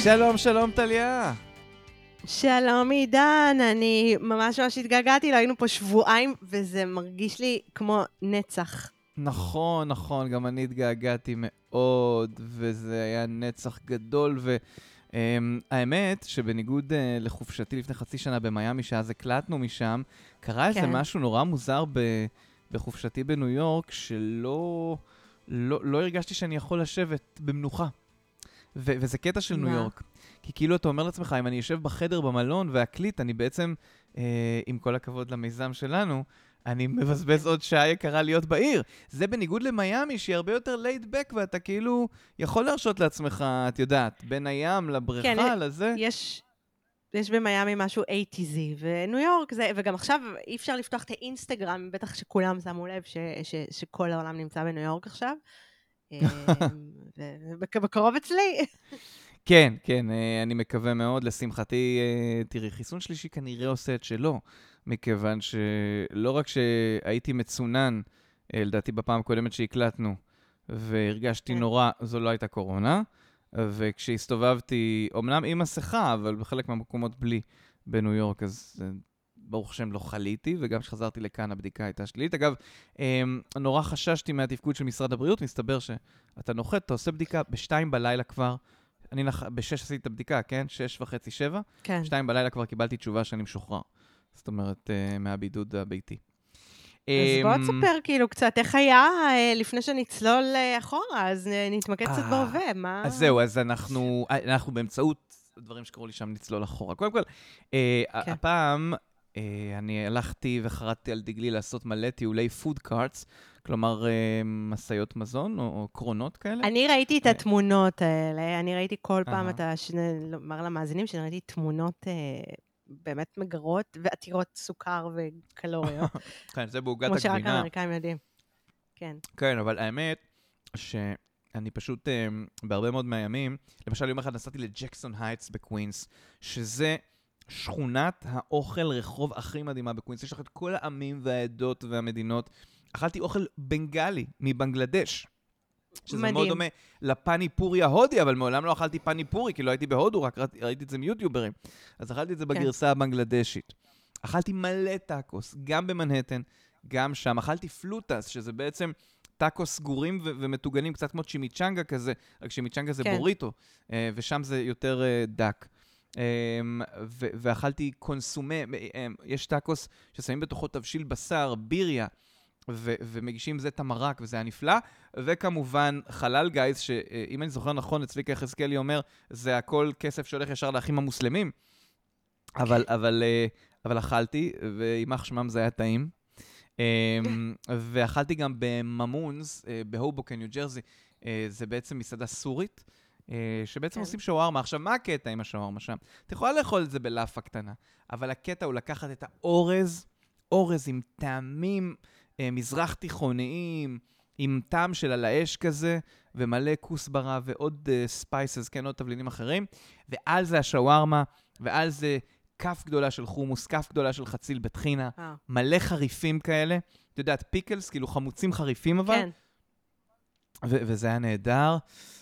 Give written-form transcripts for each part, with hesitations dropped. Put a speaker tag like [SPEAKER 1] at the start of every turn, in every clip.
[SPEAKER 1] שלום, שלום טליה.
[SPEAKER 2] שלום עידן, אני ממש התגעגעתי, לא היינו פה שבועיים, וזה מרגיש לי כמו נצח.
[SPEAKER 1] נכון, נכון, גם אני התגעגעתי מאוד, וזה היה נצח גדול, והאמת שבניגוד לחופשתי לפני חצי שנה במיימי, שאז הקלטנו משם, קרה איזה משהו נורא מוזר בחופשתי בניו יורק, שלא לא הרגשתי שאני יכול לשבת במנוחה. וזה קטע של ניו יורק. כי כאילו אתה אומר לעצמך, אם אני יושב בחדר במלון והקליט, אני בעצם, עם כל הכבוד למיזם שלנו, אני מבזבז עוד שעה יקרה להיות בעיר. זה בניגוד למיימי, שהיא הרבה יותר laid back, ואתה כאילו יכול להרשות לעצמך, את יודעת, בין הים לבריכה, לזה.
[SPEAKER 2] יש במיימי משהו 80s, וניו יורק זה, וגם עכשיו אי אפשר לפתוח את האינסטגרם, בטח שכולם שמו לב שכל העולם נמצא בניו יורק עכשיו. ובקרוב אצלי.
[SPEAKER 1] כן, כן, אני מקווה מאוד. לשמחתי, תראי, חיסון שלישי כנראה עושה את שלו, מכיוון שלא רק שהייתי מצונן, לדעתי בפעם הקודמת שהקלטנו, והרגשתי נורא, זו לא הייתה קורונה, וכשהסתובבתי, אמנם עם מסכה, אבל בחלק מהמקומות בלי בניו יורק, אז ברוך השם לא חליתי, וגם כשחזרתי לכאן הבדיקה הייתה שלילית. אגב, נורא חששתי מהתפקוד של משרד הבריאות, מסתבר שאתה נוחת, אתה עושה בדיקה ב-2 בלילה כבר, אני ב-6 עשיתי את הבדיקה, כן? 6:30, 7?
[SPEAKER 2] כן.
[SPEAKER 1] 2 בלילה כבר קיבלתי תשובה שאני משוחרר. זאת אומרת, מהבידוד הביתי.
[SPEAKER 2] אז בוא תספר כאילו קצת איך היה לפני שנצלול אחורה, אז נתמקד קצת בהווה, מה?
[SPEAKER 1] אז זהו, אז אנחנו באמצעות דברים שקראו לי שם נצלול אחורה. קודם כל, הפעם אני הלכתי וחרדתי על דגלי לעשות מלא טיולי פוד קארטס, כלומר, מסעיות מזון או קרונות כאלה.
[SPEAKER 2] אני ראיתי את התמונות האלה, אני ראיתי כל פעם לומר למאזינים שאני ראיתי תמונות באמת מגרות ועתירות סוכר וקלוריות.
[SPEAKER 1] כן, זה בעוגת
[SPEAKER 2] הגבינה. כמו
[SPEAKER 1] הגבינה.
[SPEAKER 2] שרק האמריקאים יודעים. כן.
[SPEAKER 1] כן, אבל האמת שאני פשוט בהרבה מאוד מהימים, למשל יום אחד נסעתי לג'קסון הייטס בקווינס, שזה שכונת האוכל רחוב הכי מדהימה בקווינס. יש לך את כל העמים והעדות והמדינות. אכלתי אוכל בנגלי מבנגלדש. שזה מדהים. מאוד דומה לפני פורי ההודי, אבל מעולם לא אכלתי פני פורי, כי לא הייתי בהודו, רק ראיתי את זה מיוטיוברים. אז אכלתי את זה בגרסה הבנגלדשית. אכלתי מלא טאקוס, גם במנהטן, גם שם. אכלתי פלוטס, שזה בעצם טאקוס סגורים ומתוגנים, קצת כמו צ'ימיצ'נגה כזה, רק צ'ימיצ'נגה זה בוריטו, ושם זה יותר דק. ואכלתי קונסומה, יש טאקוס ששמים בתוכו תבשיל בשר, ביריה, ומגישים זה את המרק, וזה היה נפלא. וכמובן, חלל גייז, שאם אני זוכר נכון, צביקה יחזקאלי אומר, זה הכל כסף שהולך ישר לאחים המוסלמים. אבל אכלתי, ועימך שמם זה היה טעים. ואכלתי גם בממונס, בהובוקן, ניו ג'רזי. זה בעצם מסעדה סורית, שבעצם עושים שווארמה. עכשיו, מה הקטע עם השווארמה שם? אתה יכולה לאכול את זה בלאפה קטנה, אבל הקטע הוא לקחת את האורז, אורז עם טעמים מזרח תיכוניים, עם טעם של על האש כזה, ומלא כוסברה ועוד ספייסס, כן, עוד תבלינים אחרים, ועל זה השווארמה, ועל זה כף גדולה של חומוס, כף גדולה של חציל בטחינה, מלא חריפים כאלה, אתה יודעת, פיקלס, כאילו חמוצים חריפים אבל,
[SPEAKER 2] כן.
[SPEAKER 1] וזה היה נהדר.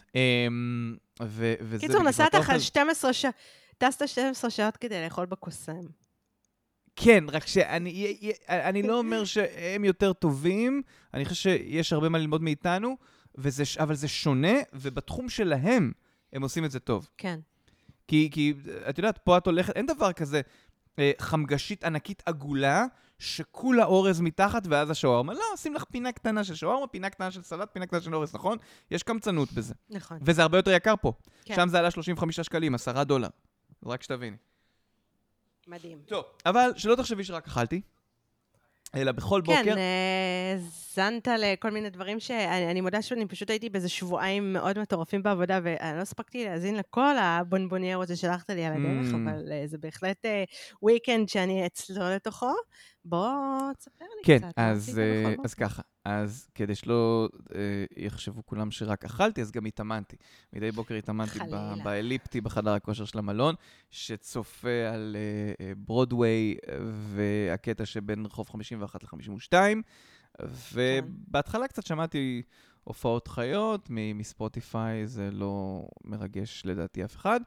[SPEAKER 2] קיצור, נסעת אחרי 12 שעות, טסת 12 שעות כדי לאכול בקוסם.
[SPEAKER 1] כן, רק שאני לא אומר שהם יותר טובים, אני חושב שיש הרבה מה ללמוד מאיתנו, אבל זה שונה, ובתחום שלהם הם עושים את זה טוב.
[SPEAKER 2] כן.
[SPEAKER 1] כי את יודעת, פה את הולכת, אין דבר כזה חמגשית ענקית עגולה, שכולה אורז מתחת ואז השווארמה. לא, עושים לך פינה קטנה של שווארמה, פינה קטנה של סלט, פינה קטנה של אורז, נכון? יש קמצנות בזה.
[SPEAKER 2] נכון.
[SPEAKER 1] וזה הרבה יותר יקר פה.
[SPEAKER 2] כן.
[SPEAKER 1] שם זה עלה 35 שקלים, $10. רק שתביני.
[SPEAKER 2] מדהים.
[SPEAKER 1] טוב, אבל שלא תחשבי שרק אכלתי, אלא בכל בוקר.
[SPEAKER 2] כן, זנת לכל מיני דברים שאני מודה שאני פשוט הייתי באיזה שבועיים מאוד מטורפים בעבודה, ואני לא הספקתי להזין לכל הבונבוניירות ששלחת לי על הדרך, אבל זה בהחלט וויקנד שאני אצלול לתוכו. בוא תספר לי קצת.
[SPEAKER 1] כן, אז ככה. אז כדי שלא יחשבו כולם שרק אכלתי, אז גם התאמנתי. מדי בוקר התאמנתי באליפטי, בחדר הכושר של המלון, שצופה על ברודוויי, והקטע שבין רחוב 51 ל-52, ובהתחלה קצת שמעתי הופעות חיות מספוטיפיי, זה לא מרגש לדעתי אף אחד,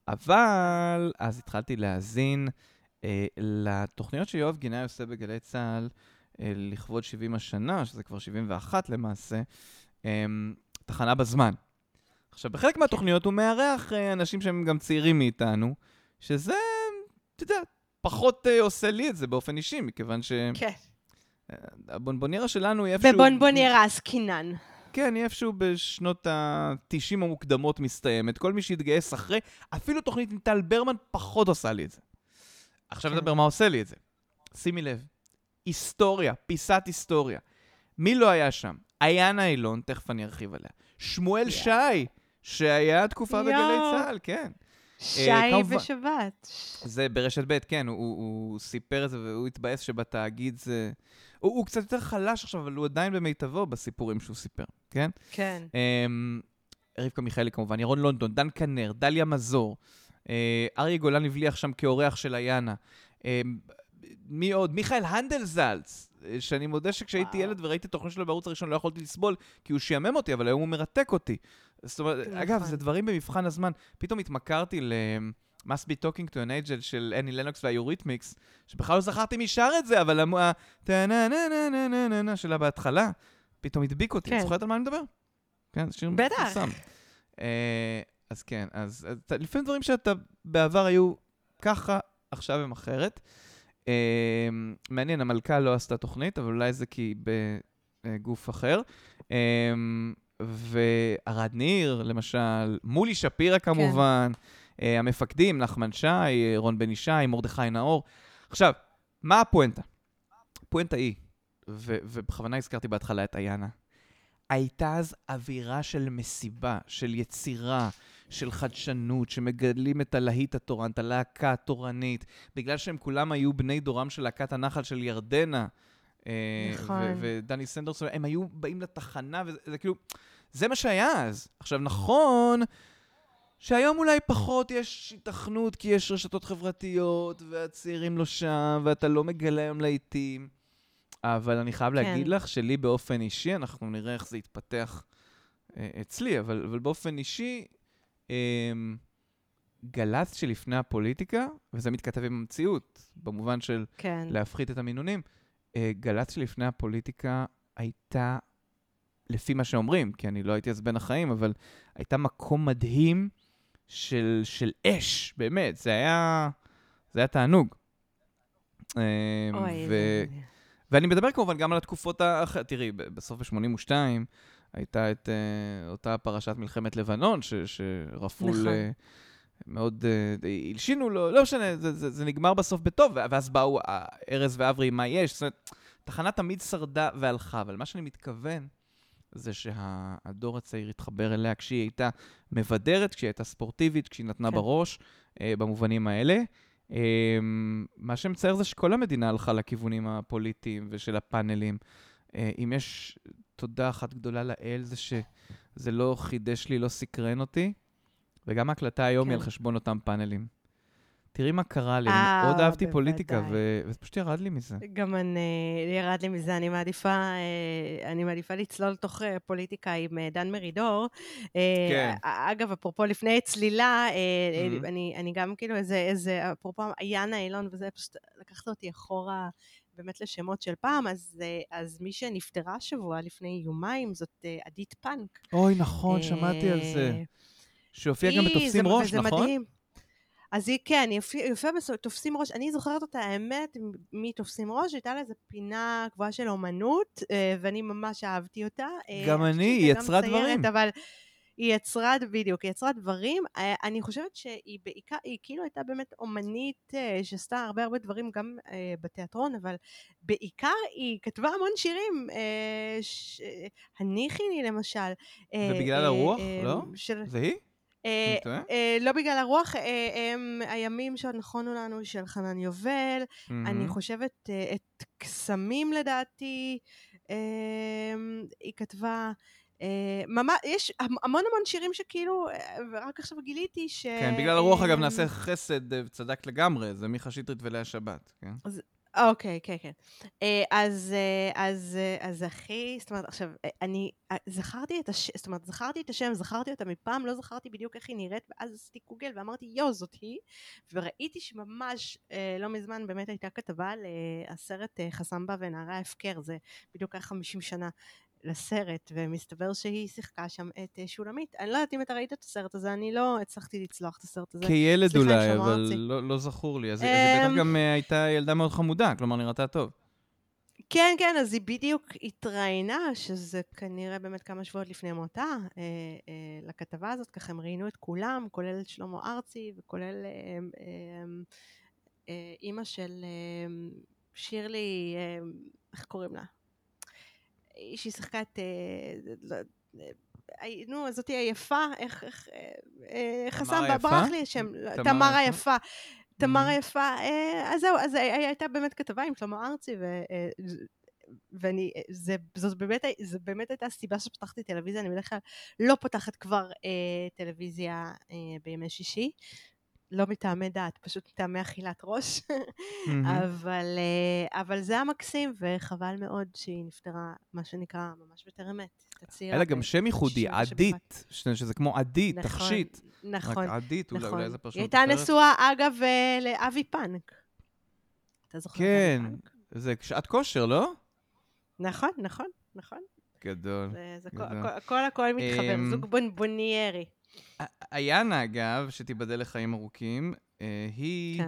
[SPEAKER 1] אבל אז התחלתי להאזין לתוכניות שיואב גינאי עושה בגלי צהל, לכבוד 70 השנה, שזה כבר 71 למעשה, תחנה בזמן. עכשיו, בחלק מהתוכניות הוא מארח אנשים שהם גם צעירים מאיתנו, שזה, אתה יודע, פחות עושה לי את זה באופן אישי, מכיוון ש...
[SPEAKER 2] כן.
[SPEAKER 1] הבונבוניירה שלנו היא איפשהו...
[SPEAKER 2] בבונבוניירה עסקינן.
[SPEAKER 1] כן, היא איפשהו בשנות ה-90 המוקדמות מסתיימת. כל מי שהתגייס אחרי, אפילו תוכנית עם טל ברמן פחות עושה לי את זה. עכשיו נדבר מה עושה לי את זה. שימי לב, היסטוריה, פיסת היסטוריה. מי לא היה שם? איינה אילון, תכף אני ארחיב עליה. שמואל שי, שהיה תקופה בגלי צהל, כן.
[SPEAKER 2] שי בשבת.
[SPEAKER 1] זה ברשת ב', כן, הוא סיפר את זה והוא התבאס שבתאגיד זה... הוא קצת יותר חלש עכשיו, אבל הוא עדיין במיטבו בסיפורים שהוא סיפר, כן?
[SPEAKER 2] כן.
[SPEAKER 1] רבקה מיכאלי כמובן, ירון לונדון, דן כנר, דליה מזור, אריה גולן הבליח שם כאורח של איינה. מי עוד? מיכאל הנדלזלץ, שאני מודה שכשהייתי ילד וראיתי תוכנית שלו בערוץ הראשון לא יכולתי לסבול, כי הוא שיאמם אותי, אבל היום הוא מרתק אותי. זאת אומרת, אגב, זה דברים במבחן הזמן. פתאום התמכרתי Must be talking to an angel של אני לנוקס והיוריתמיקס, שבכלל לא זכרתי מי שר את זה, אבל שלה בהתחלה, פתאום הדביק אותי. את זוכרת על מה אני מדבר? כן, זה שיר מפורסם. אז כן, אז לפעמים דברים שאתה בעבר היו ככה, עכשיו הם אחרת. מעניין, המלכה לא עשתה תוכנית, אבל אולי זה כי בגוף אחר. וערד ניר, למשל, מולי שפירה כמובן, המפקדים, נחמן שי, רון בן ישי, מרדכי נאור. עכשיו, מה הפואנטה? הפואנטה היא, ובכוונה הזכרתי בהתחלה את איינה, הייתה אז אווירה של מסיבה, של יצירה, של חדשנות, שמגדלים את הלהיט התורן, את הלהקה התורנית, בגלל שהם כולם היו בני דורם של להקת הנחל של ירדנה,
[SPEAKER 2] נכון.
[SPEAKER 1] ודני סנדרסון, הם היו באים לתחנה, וזה כאילו, זה מה שהיה אז. עכשיו, נכון שהיום אולי פחות יש התכנות, כי יש רשתות חברתיות, והצעירים לא שם, ואתה לא מגלה היום לעיתים, אבל אני חייב להגיד לך שלי באופן אישי, אנחנו נראה איך זה יתפתח אצלי, אבל באופן אישי, גל"צ שלפני הפוליטיקה, וזה מתכתב עם המציאות, במובן של להפחית את המינונים, גל"צ שלפני הפוליטיקה הייתה, לפי מה שאומרים, כי אני לא הייתי אז בין החיים, אבל הייתה מקום מדהים של אש, באמת, זה היה תענוג. ואני מדבר כמובן גם על התקופות האחרות, תראי, בסוף ב-82 הייתה את אותה פרשת מלחמת לבנון, שרפול מאוד הלשינו לו, לא משנה, זה נגמר בסוף בטוב, ואז באו ארז ואברי, מה יש? זאת אומרת, תחנה תמיד שרדה והלכה, אבל מה שאני מתכוון, זה שהדור הצעיר התחבר אליה כשהיא הייתה מבדרת, כשהיא הייתה ספורטיבית, כשהיא נתנה בראש, במובנים האלה. מה שמצייר זה שכל המדינה הלכה לכיוונים הפוליטיים ושל הפאנלים. אם יש תודה אחת גדולה לאל, זה שזה לא חידש לי, לא סקרן אותי, וגם ההקלטה היום היא על חשבון אותם פאנלים. תראי מה קרה לי, אני מאוד אהבתי פוליטיקה, וזה פשוט ירד לי מזה.
[SPEAKER 2] גם ירד לי מזה, אני מעדיפה לצלול תוך פוליטיקה עם דן מרידור. אגב, אפרופו לפני צלילה, אני גם כאילו איזה, אפרופו איינה אילון, וזה פשוט לקחת אותי אחורה באמת לשמות של פעם, אז מי שנפטרה שבוע לפני יומיים, זאת עדית פאנק.
[SPEAKER 1] אוי, נכון, שמעתי על זה. שהופיע גם בתופסים ראש, נכון? וזה מדהים.
[SPEAKER 2] אז היא, כן, היא יופיעה בתופסים ראש, אני זוכרת אותה, האמת, מתופסים ראש, הייתה לה איזו פינה קבועה של אומנות, ואני ממש אהבתי אותה.
[SPEAKER 1] גם אני, היא יצרה דברים.
[SPEAKER 2] אבל היא יצרה, בדיוק, היא יצרה דברים. אני חושבת שהיא בעיקר, היא כאילו הייתה באמת אומנית, שעשתה הרבה דברים גם בתיאטרון, אבל בעיקר היא כתבה המון שירים, הניחי לי למשל.
[SPEAKER 1] ובגלל הרוח, לא? זה היא?
[SPEAKER 2] לא בגלל הרוח, הימים שעוד נכונו לנו של חנן יובל, אני חושבת את קסמים לדעתי, היא כתבה, יש המון שירים שכאילו, ורק עכשיו גיליתי ש...
[SPEAKER 1] כן, בגלל הרוח אגב נעשה חסד וצדקת לגמרי, זה מיכה שטרית ולאה שבת, כן?
[SPEAKER 2] אוקיי, כן, כן. אז אחי, זאת אומרת, עכשיו, אני זכרתי את השם, זכרתי אותה מפעם, לא זכרתי בדיוק איך היא נראית, ואז עשיתי גוגל ואמרתי, זאת היא, וראיתי שממש לא מזמן באמת הייתה כתבה על הסרט חסמבה ונערי ההפקר, זה בדיוק היה 50 שנה לסרט, ומסתבר שהיא שיחקה שם את שולמית. אני לא יודעת אם אתה ראית את הסרט הזה, אני לא הצלחתי לצלוח את הסרט הזה.
[SPEAKER 1] כילד אולי, אבל לא זכור לי. אז היא בטח גם הייתה ילדה מאוד חמודה, כלומר נראתה טוב.
[SPEAKER 2] כן, כן, אז היא בדיוק התראיינה, שזה כנראה באמת כמה שבועות לפני מותה, לכתבה הזאת, ככה הם ראיינו את כולם, כולל את שלמה ארצי, וכולל אימא של שירלי, איך קוראים לה? שהיא שיחקה את... נו, זאתי היפה, איך חסם, ברח לי השם, תמר היפה. תמר היפה, אז זהו, אז הייתה באמת כתבה עם שלמה ארצי, זו באמת הייתה הסיבה שפתחתי טלוויזיה, אני בדרך כלל לא פותחת כבר טלוויזיה בימי שישי, לא מטעמי דעת, פשוט מטעמי אכילת ראש, אבל זה המקסים, וחבל מאוד שהיא נפטרה, מה שנקרא, ממש בטרם עת.
[SPEAKER 1] אלא גם שם ייחודי, עדית, שזה כמו עדית, תכשיט.
[SPEAKER 2] נכון,
[SPEAKER 1] רק עדית, אולי איזה פרשנות
[SPEAKER 2] היא הייתה נשואה, אגב, לאבי פאנק. אתה זוכר את אבי פאנק?
[SPEAKER 1] זה שעת כושר, לא?
[SPEAKER 2] נכון.
[SPEAKER 1] גדול.
[SPEAKER 2] הכל מתחבר, זוג בונבוניירי.
[SPEAKER 1] איינה, אגב, שתיבדל לחיים ארוכים, היא...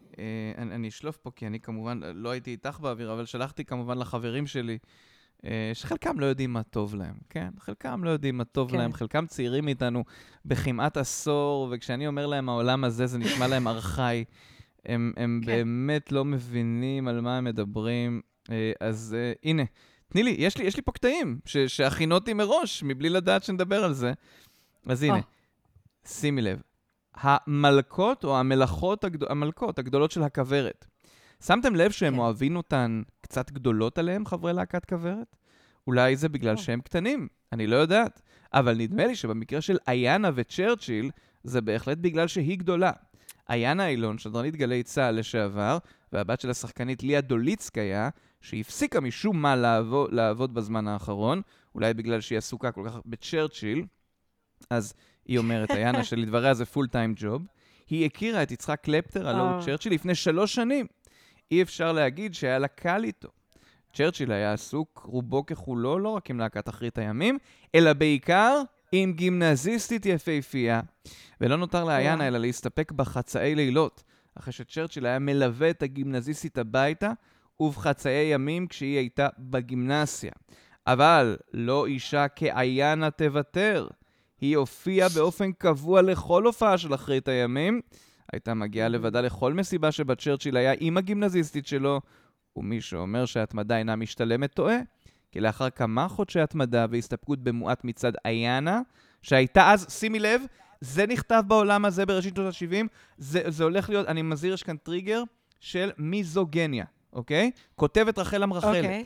[SPEAKER 1] אני אשלוף פה, כי אני כמובן לא הייתי איתך באוויר, אבל שלחתי כמובן לחברים שלי, שחלקם לא יודעים מה טוב להם, כן? חלקם לא יודעים מה טוב להם, חלקם צעירים מאיתנו בכמעט עשור, וכשאני אומר להם העולם הזה, זה נשמע להם ארכאי. הם באמת לא מבינים על מה הם מדברים. אז הנה, תני לי, יש לי פה קטעים שהכינותי מראש, מבלי לדעת שנדבר על זה. אז הנה, שימי לב. המלכות או המלכות הגדולות של הכוורת. שמתם לב שהם אוהבים אותן קצת גדולות עליהם, חברי להקת כוורת? אולי זה בגלל שהם קטנים, אני לא יודעת. אבל נדמה לי שבמקרה של איינה וצ'רצ'יל, זה בהחלט בגלל שהיא גדולה. איינה אילון, שדרנית גלי צהל לשעבר, והבת של השחקנית ליה דוליצקיה, שהפסיקה משום מה לעבוד בזמן האחרון, אולי בגלל שהיא עסוקה כל כך בצ'רצ'יל, אז היא אומרת, איינה שלדבריה זה פול טיים ג'וב, היא הכירה את יצחק קלפטר, הלורד צ'רצ'יל, לפני 3 שנים. אי אפשר להגיד שהיה לה קל איתו. צ'רצ'יל היה עסוק רובו ככולו, לא רק עם להקת אחרית הימים, אלא בעיקר עם גימנזיסטית יפהפייה. ולא נותר לאיינה אלא להסתפק בחצאי לילות, אחרי שצ'רצ'יל היה מלווה את הגימנזיסטית הביתה, ובחצאי ימים כשהיא הייתה בגימנסיה. אבל לא אישה כאיינה תוותר. היא הופיעה באופן קבוע לכל הופעה של אחרית הימים, הייתה מגיעה לבדה לכל מסיבה שבה צ'רצ'יל היה עם הגימנזיסטית שלו, ומי שאומר שההתמדה אינה משתלמת טועה, כי לאחר כמה חודשי התמדה והסתפקות במועט מצד איינה, שהייתה אז, שימי לב, זה נכתב בעולם הזה בראשית שנות ה-70, זה הולך להיות, אני מזהיר, יש כאן טריגר של מיזוגניה, אוקיי? כותבת רחל המרחלת. אוקיי.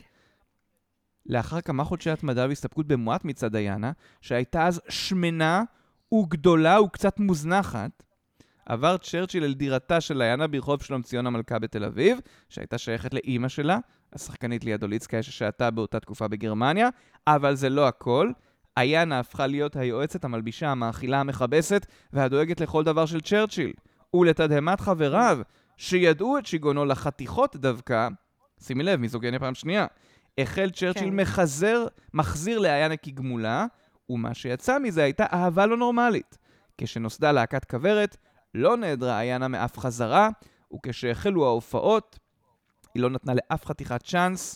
[SPEAKER 1] לאחר כמה חודשי התמדה והסתפקות במועט מצד איינה, שהייתה אז שמנה וגדולה וקצת מוזנחת, עבר צ'רצ'יל אל דירתה של איינה ברחוב שלום ציון המלכה בתל אביב, שהייתה שייכת לאימא שלה, השחקנית ליה דוליצקיה ששהתה באותה תקופה בגרמניה, אבל זה לא הכל. איינה הפכה להיות היועצת המלבישה, המאכילה, המכבסת והדואגת לכל דבר של צ'רצ'יל. ולתדהמת חבריו, שידעו את שיגונו לחתיכות דווקא, שימי לב, מיזוגניה פעם שנייה, החל צ'רצ'יל מחזיר לאיינה כגמולה, ומה שיצא מזה הייתה אהבה לא נורמלית. כשנוסדה להקת כוורת, לא נעדרה איינה מאף חזרה, וכשהחלו ההופעות, היא לא נתנה לאף חתיכת צ'אנס,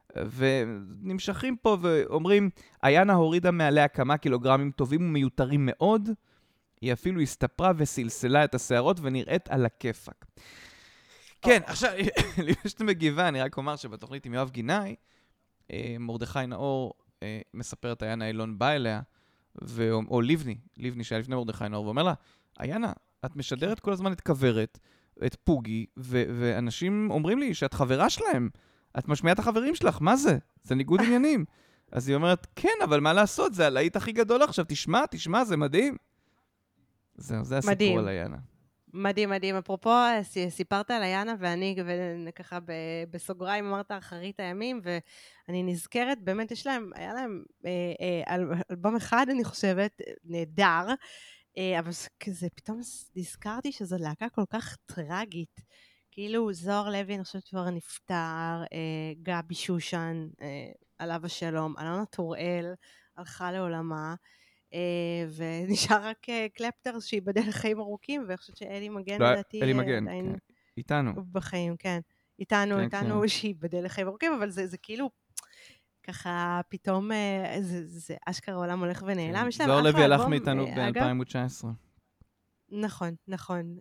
[SPEAKER 1] ונמשכים פה ואומרים, איינה הורידה מעליה כמה קילוגרמים טובים ומיותרים מאוד, היא אפילו הסתפרה וסלסלה את השערות ונראית על הכיפק. כן, עכשיו, לפני שאתה מגיבה, אני רק אומר שבתוכנית עם יואב גינאי, מרדכי נאור מספרת איינה אילון בא אליה, או ליבני שהיה לפני מרדכי נאור, ואומר לה, איינה, את משדרת כל הזמן את כוורת, את פוגי, ואנשים אומרים לי שאת חברה שלהם, את משמיעה את החברים שלך, מה זה? זה ניגוד עניינים. אז היא אומרת, כן, אבל מה לעשות? זה הלהיט הכי גדול עכשיו, תשמע, זה מדהים. זה הסיפור על איינה.
[SPEAKER 2] מדהים, מדהים. אפרופו, סיפרת על היאנה ואני, וככה בסוגריים אמרת אחרית הימים, ואני נזכרת, באמת היה להם אלבום אחד, אני חושבת, נהדר, אבל כזה פתאום נזכרתי שזו להקה כל כך טרגית. כאילו זוהר לוי, אני חושבת כבר נפטר, גבי שושן, עליו השלום, אלונה טוראל, הלכה לעולמה, ונשאר רק קלפטר שיבדל לחיים ארוכים, ואני חושבת שאלי מגן לדעתי
[SPEAKER 1] אלי מגן,
[SPEAKER 2] עדיין
[SPEAKER 1] כן. איתנו.
[SPEAKER 2] בחיים, כן. איתנו שיבדל לחיים ארוכים, אבל זה כאילו ככה פתאום, זה אשכרה עולם הולך ונעלם.
[SPEAKER 1] זוהר לוי הלך מאיתנו ב-2019.
[SPEAKER 2] נכון, נכון.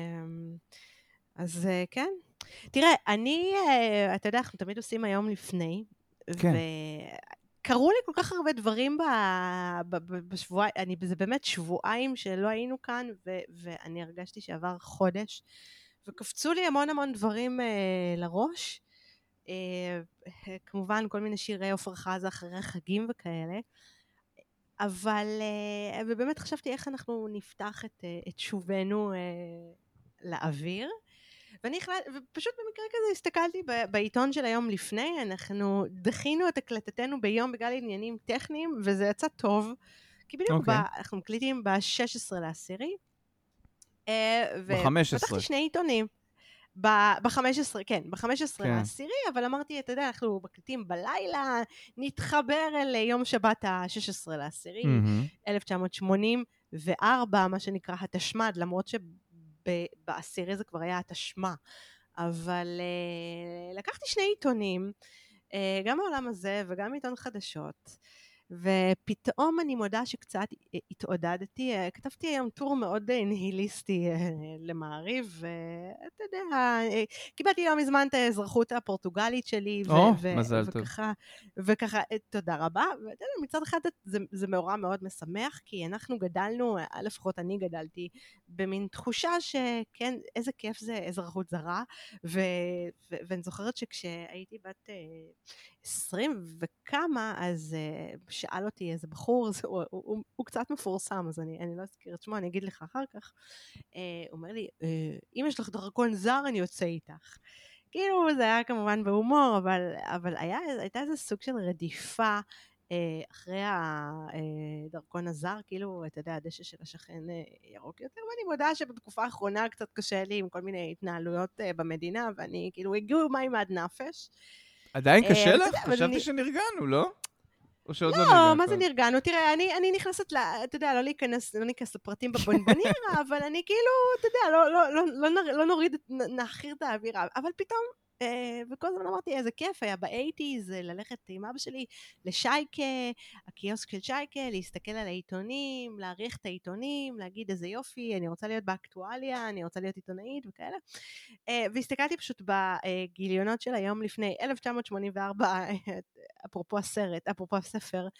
[SPEAKER 2] אז כן. תראה, אתה יודע, אנחנו תמיד עושים היום לפני, וקראו לי כל כך הרבה דברים בשבועיים, זה באמת שבועיים שלא היינו כאן, ואני הרגשתי שעבר חודש, וקפצו לי המון המון דברים לראש, כמובן כל מיני שירי עופר חזה אחרי חגים וכאלה, אבל, ובאמת חשבתי איך אנחנו נפתח את שובנו לאוויר, ופשוט במקרה כזה הסתכלתי בעיתון של היום לפני, אנחנו דחינו את הקלטתנו ביום בגלל עניינים טכניים, וזה יצא טוב, כי בדיוק אנחנו מקליטים ב-16 לעשירי, ופתחתי שני עיתונים, ב-15, כן, ב-15 לעשירי, אבל אמרתי, אתה יודע, אנחנו מקליטים בלילה, נתחבר אל יום שבת ה-16 לעשירי, 1984, מה שנקרא התשמד, למרות שבעשירי זה כבר היה התשמע, אבל לקחתי שני עיתונים, גם העולם הזה וגם עיתון חדשות, ופתאום אני מודה שקצת התעודדתי, כתבתי היום טור מאוד ניהיליסטי למעריב, ואתה יודע, קיבלתי לא מזמן את האזרחות הפורטוגלית שלי,
[SPEAKER 1] מזל טוב.
[SPEAKER 2] וככה, תודה רבה, ואתה יודע, מצד אחד זה מאורע מאוד משמח, כי אנחנו גדלנו, לפחות אני גדלתי, במין תחושה שכן, איזה כיף זה אזרחות זרה, ואני זוכרת שכשהייתי בת 20 וכמה, אז שאל אותי איזה בחור, הוא קצת מפורסם, אז אני לא אזכיר את שמו, אני אגיד לך אחר כך, הוא אומר לי, אם יש לך דרכון זר, אני יוצא איתך. כאילו זה היה כמובן בהומור, אבל הייתה איזה סוג של רדיפה, אחרי הדרכון הזר, כאילו, אתה יודע, הדשא של השכן ירוק יותר, ואני מודה שבתקופה האחרונה קצת קשה לי עם כל מיני התנהלויות במדינה, ואני כאילו הגיעו מים עד נפש.
[SPEAKER 1] עדיין קשה לך? חשבתי שנרגענו, לא? או שעוד לא
[SPEAKER 2] נרגענו? לא, מה זה נרגענו? תראה, אני נכנסת, אתה יודע, לא להיכנס לפרטים בבונבוניירה, אבל אני כאילו, אתה יודע, לא נוריד, נחיר את האווירה, אבל פתאום, וכל הזמן אמרתי, איזה כיף, היה ב-80s, ללכת עם אבא שלי לשייקה, הקיוסק של שייקה, להסתכל על העיתונים, להעריך את העיתונים, להגיד איזה יופי, אני רוצה להיות באקטואליה, אני רוצה להיות עיתונאית וכאלה. והסתכלתי פשוט בגיליונות של היום לפני 1984, אפרופו הסרט, אפרופו הספר,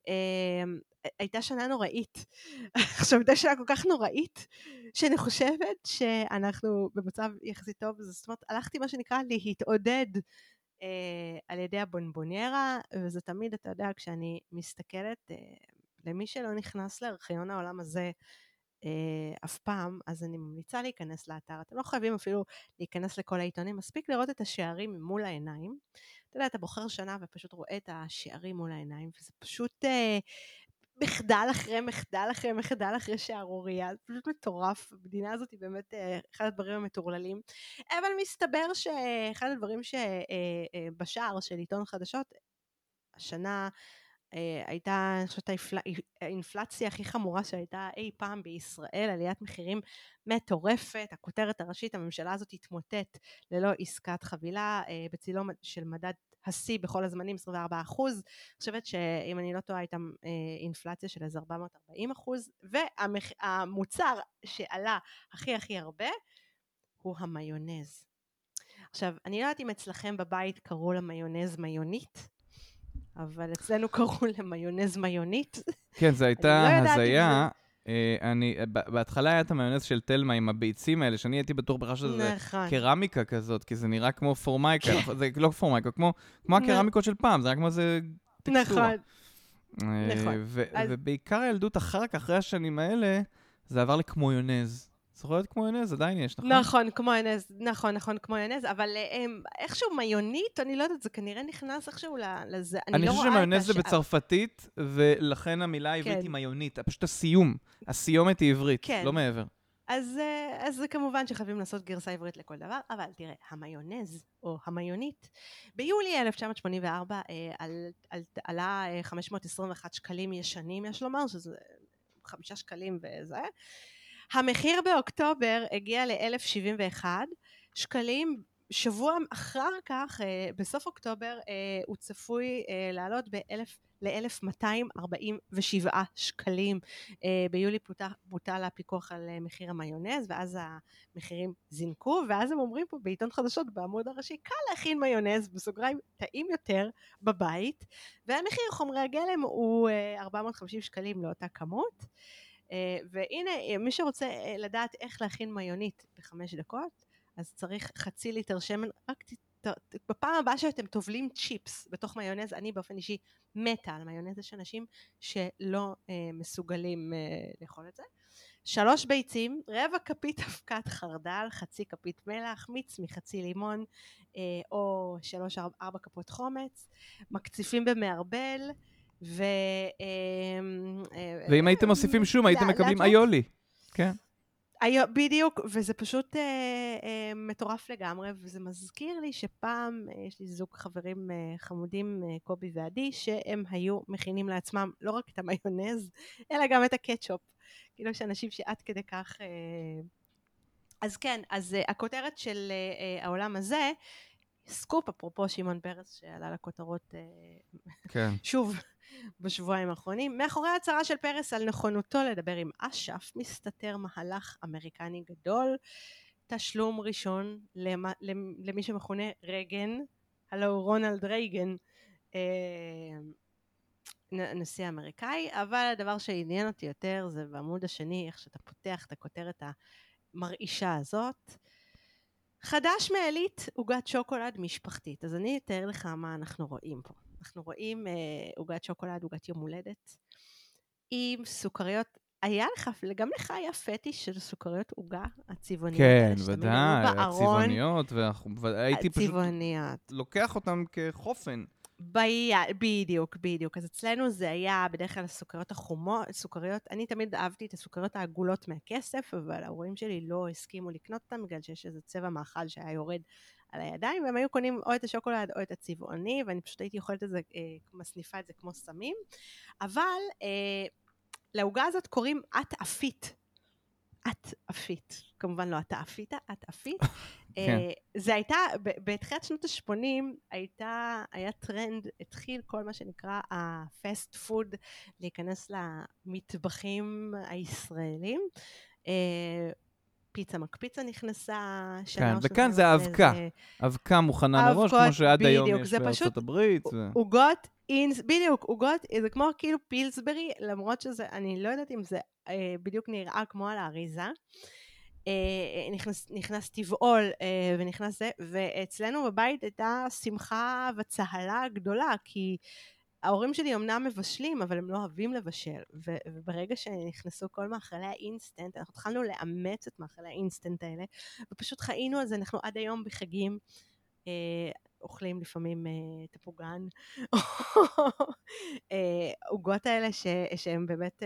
[SPEAKER 2] הייתה שנה נוראית. עכשיו, הייתה שנה כל כך נוראית, שאני חושבת שאנחנו במצב יחסית טוב, זאת אומרת, הלכתי מה שנקרא להתעודד על ידי הבונבוניירה, וזה תמיד, אתה יודע, כשאני מסתכלת, למי שלא נכנס לארכיון העולם הזה, אף פעם, אז אני ממליצה להיכנס לאתר. אתם לא חייבים אפילו להיכנס לכל העיתונים, מספיק לראות את השערים מול העיניים. אתה יודע, אתה בוחר שנה ופשוט רואה את השערים מול העיניים, וזה פשוט מחדל אחרי מחדל אחרי מחדל אחרי שערוריה, זה פשוט מטורף. המדינה הזאת היא באמת אחד הדברים המטורללים. אבל מסתבר שאחד הדברים שבשער של עיתון חדשות, השנה הייתה, אני חושבת, האינפלציה הכי חמורה שהייתה אי פעם בישראל, עליית מחירים מטורפת, הכותרת הראשית, הממשלה הזאת התמוטט ללא עסקת חבילה, בצילו של מדד השיא בכל הזמנים, 24%, אני חושבת שאם אני לא טועה הייתה אינפלציה של איזה 440%, והמוצר שעלה הכי הכי הרבה הוא המיונז. עכשיו, אני לא יודעת אם אצלכם בבית קראו למיונז מיונית, אבל אצלנו קראו למיונז מיונית.
[SPEAKER 1] כן, זו הייתה הזיה. בהתחלה היה את המיונז של תלמה עם הביצים האלה, שאני הייתי בטוח בכלל שזה קרמיקה כזאת, כי זה נראה כמו פורמייקה, זה לא פורמייקה, כמו הקרמיקות של פעם, זה היה כמו איזה טקסטורה. נכון. ובעיקר הילדות אחר השנים האלה, זה עבר לכמויונז. זוכרת כמו מיונז? עדיין יש, נכון?
[SPEAKER 2] נכון, כמו מיונז, נכון, כמו מיונז, אבל איכשהו מיונית, אני לא יודעת, זה כנראה נכנס איכשהו לזה, אני לא רואה את
[SPEAKER 1] חושב שמיונז זה בצרפתית, ולכן המילה העברית היא מיונית. פשוט הסיומת היא עברית, לא מעבר.
[SPEAKER 2] אז זה כמובן שחייבים לעשות גרסה עברית לכל דבר, אבל תראה, המיונז, או המיונית, ביולי 1984 עלה 521 שקלים ישנים, יש לומר, שזה 5 שקלים וזה. המחיר באוקטובר הגיע ל-1,071 שקלים, שבוע אחר כך, בסוף אוקטובר, הוא צפוי לעלות ל-1,247 שקלים. ביולי בוטל הפיקוח על מחיר המיונז, ואז המחירים זינקו, ואז הם אומרים פה בעיתון חדשות בעמוד הראשי, קל להכין מיונז, בסוגריים טעים יותר בבית, והמחיר חומרי הגלם הוא 450 שקלים לאותה כמות. והנה, מי שרוצה לדעת איך להכין מיונית ב5 דקות, אז צריך חצי ליטר שמן, רק בפעם הבאה שאתם טובלים צ'יפס בתוך מיונז, אני באופן אישי מתה על מיונז, יש אנשים שלא מסוגלים לאכול את זה. 3 ביצים, רבע כפית אבקת חרדל, חצי כפית מלח, מיץ מחצי לימון, או 3-4 כפות חומץ, מקציפים במערבל,
[SPEAKER 1] ואם הייתם מוסיפים שום, הייתם מקבלים איולי. כן.
[SPEAKER 2] בדיוק, וזה פשוט מטורף לגמרי, וזה מזכיר לי שפעם יש לי זוג חברים חמודים, קובי ועדי, שהם היו מכינים לעצמם לא רק את המיונז, אלא גם את הקטשופ. כאילו שאנשים שעד כדי כך... אז כן, אז הכותרת של העולם הזה, סקופ, אפרופו שמעון פרס, שעלה לכותרות שוב בשבועיים האחרונים, מאחורי ההצהרה של פרס על נכונותו לדבר עם אש"ף, מסתתר מהלך אמריקני גדול, תשלום ראשון למי שמכונה רייגן, הלו רונלד רייגן, נשיא האמריקאי, אבל הדבר שעניין אותי יותר זה בעמוד השני, איך שאתה פותח את הכותרת המרעישה הזאת, חדש מעלית עוגת שוקולד משפחתית. אז אני אתאר לך מה אנחנו רואים פה. אנחנו רואים עוגת שוקולד, עוגת יום הולדת, עם סוכריות. היה לך, גם לך היה פטיש של סוכריות עוגה הצבעוניות.
[SPEAKER 1] כן, ודאי, הצבעוניות, והייתי פשוט לוקח אותם כחופן.
[SPEAKER 2] בדיוק. אז אצלנו זה היה בדרך כלל הסוכריות החומות, סוכריות, אני תמיד אהבתי את הסוכריות העגולות מהכסף, אבל ההורים שלי לא הסכימו לקנות אותם, בגלל שיש איזה צבע מאכל שהיה יורד על הידיים, והם היו קונים או את השוקולד או את הצבעוני, ואני פשוט הייתי אוכלת את זה, מסניפה את זה כמו סמים, אבל לעוגה הזאת קוראים את-אפית. את-אפית. כמובן לא אתה-אפיתה, את-אפית. זה הייתה, בתחילת שנות ה-80, היה טרנד, התחיל כל מה שנקרא הפסט פוד, להיכנס למטבחים הישראלים. פיצה מקפיצה נכנסה,
[SPEAKER 1] כן, וכאן זה אבקה. אבקה מוכנה מראש, כמו שעד היום יש בארצות הברית.
[SPEAKER 2] עוגות, בדיוק, עוגות, זה כמו כאילו פילסברי, למרות שזה, אני לא יודעת אם זה בדיוק נראה כמו על האריזה. נכנס טבעול ונכנס זה, ואצלנו בבית הייתה שמחה וצהלה גדולה, כי ההורים שלי אמנם מבשלים, אבל הם לא אוהבים לבשל, וברגע שנכנסו כל מאכלי האינסטנט, אנחנו התחלנו לאמץ את מאכלי האינסטנט האלה, ופשוט חיינו על זה, אנחנו עד היום בחגים, אוכלים לפעמים תפוגן, עוגות האלה שהם באמת,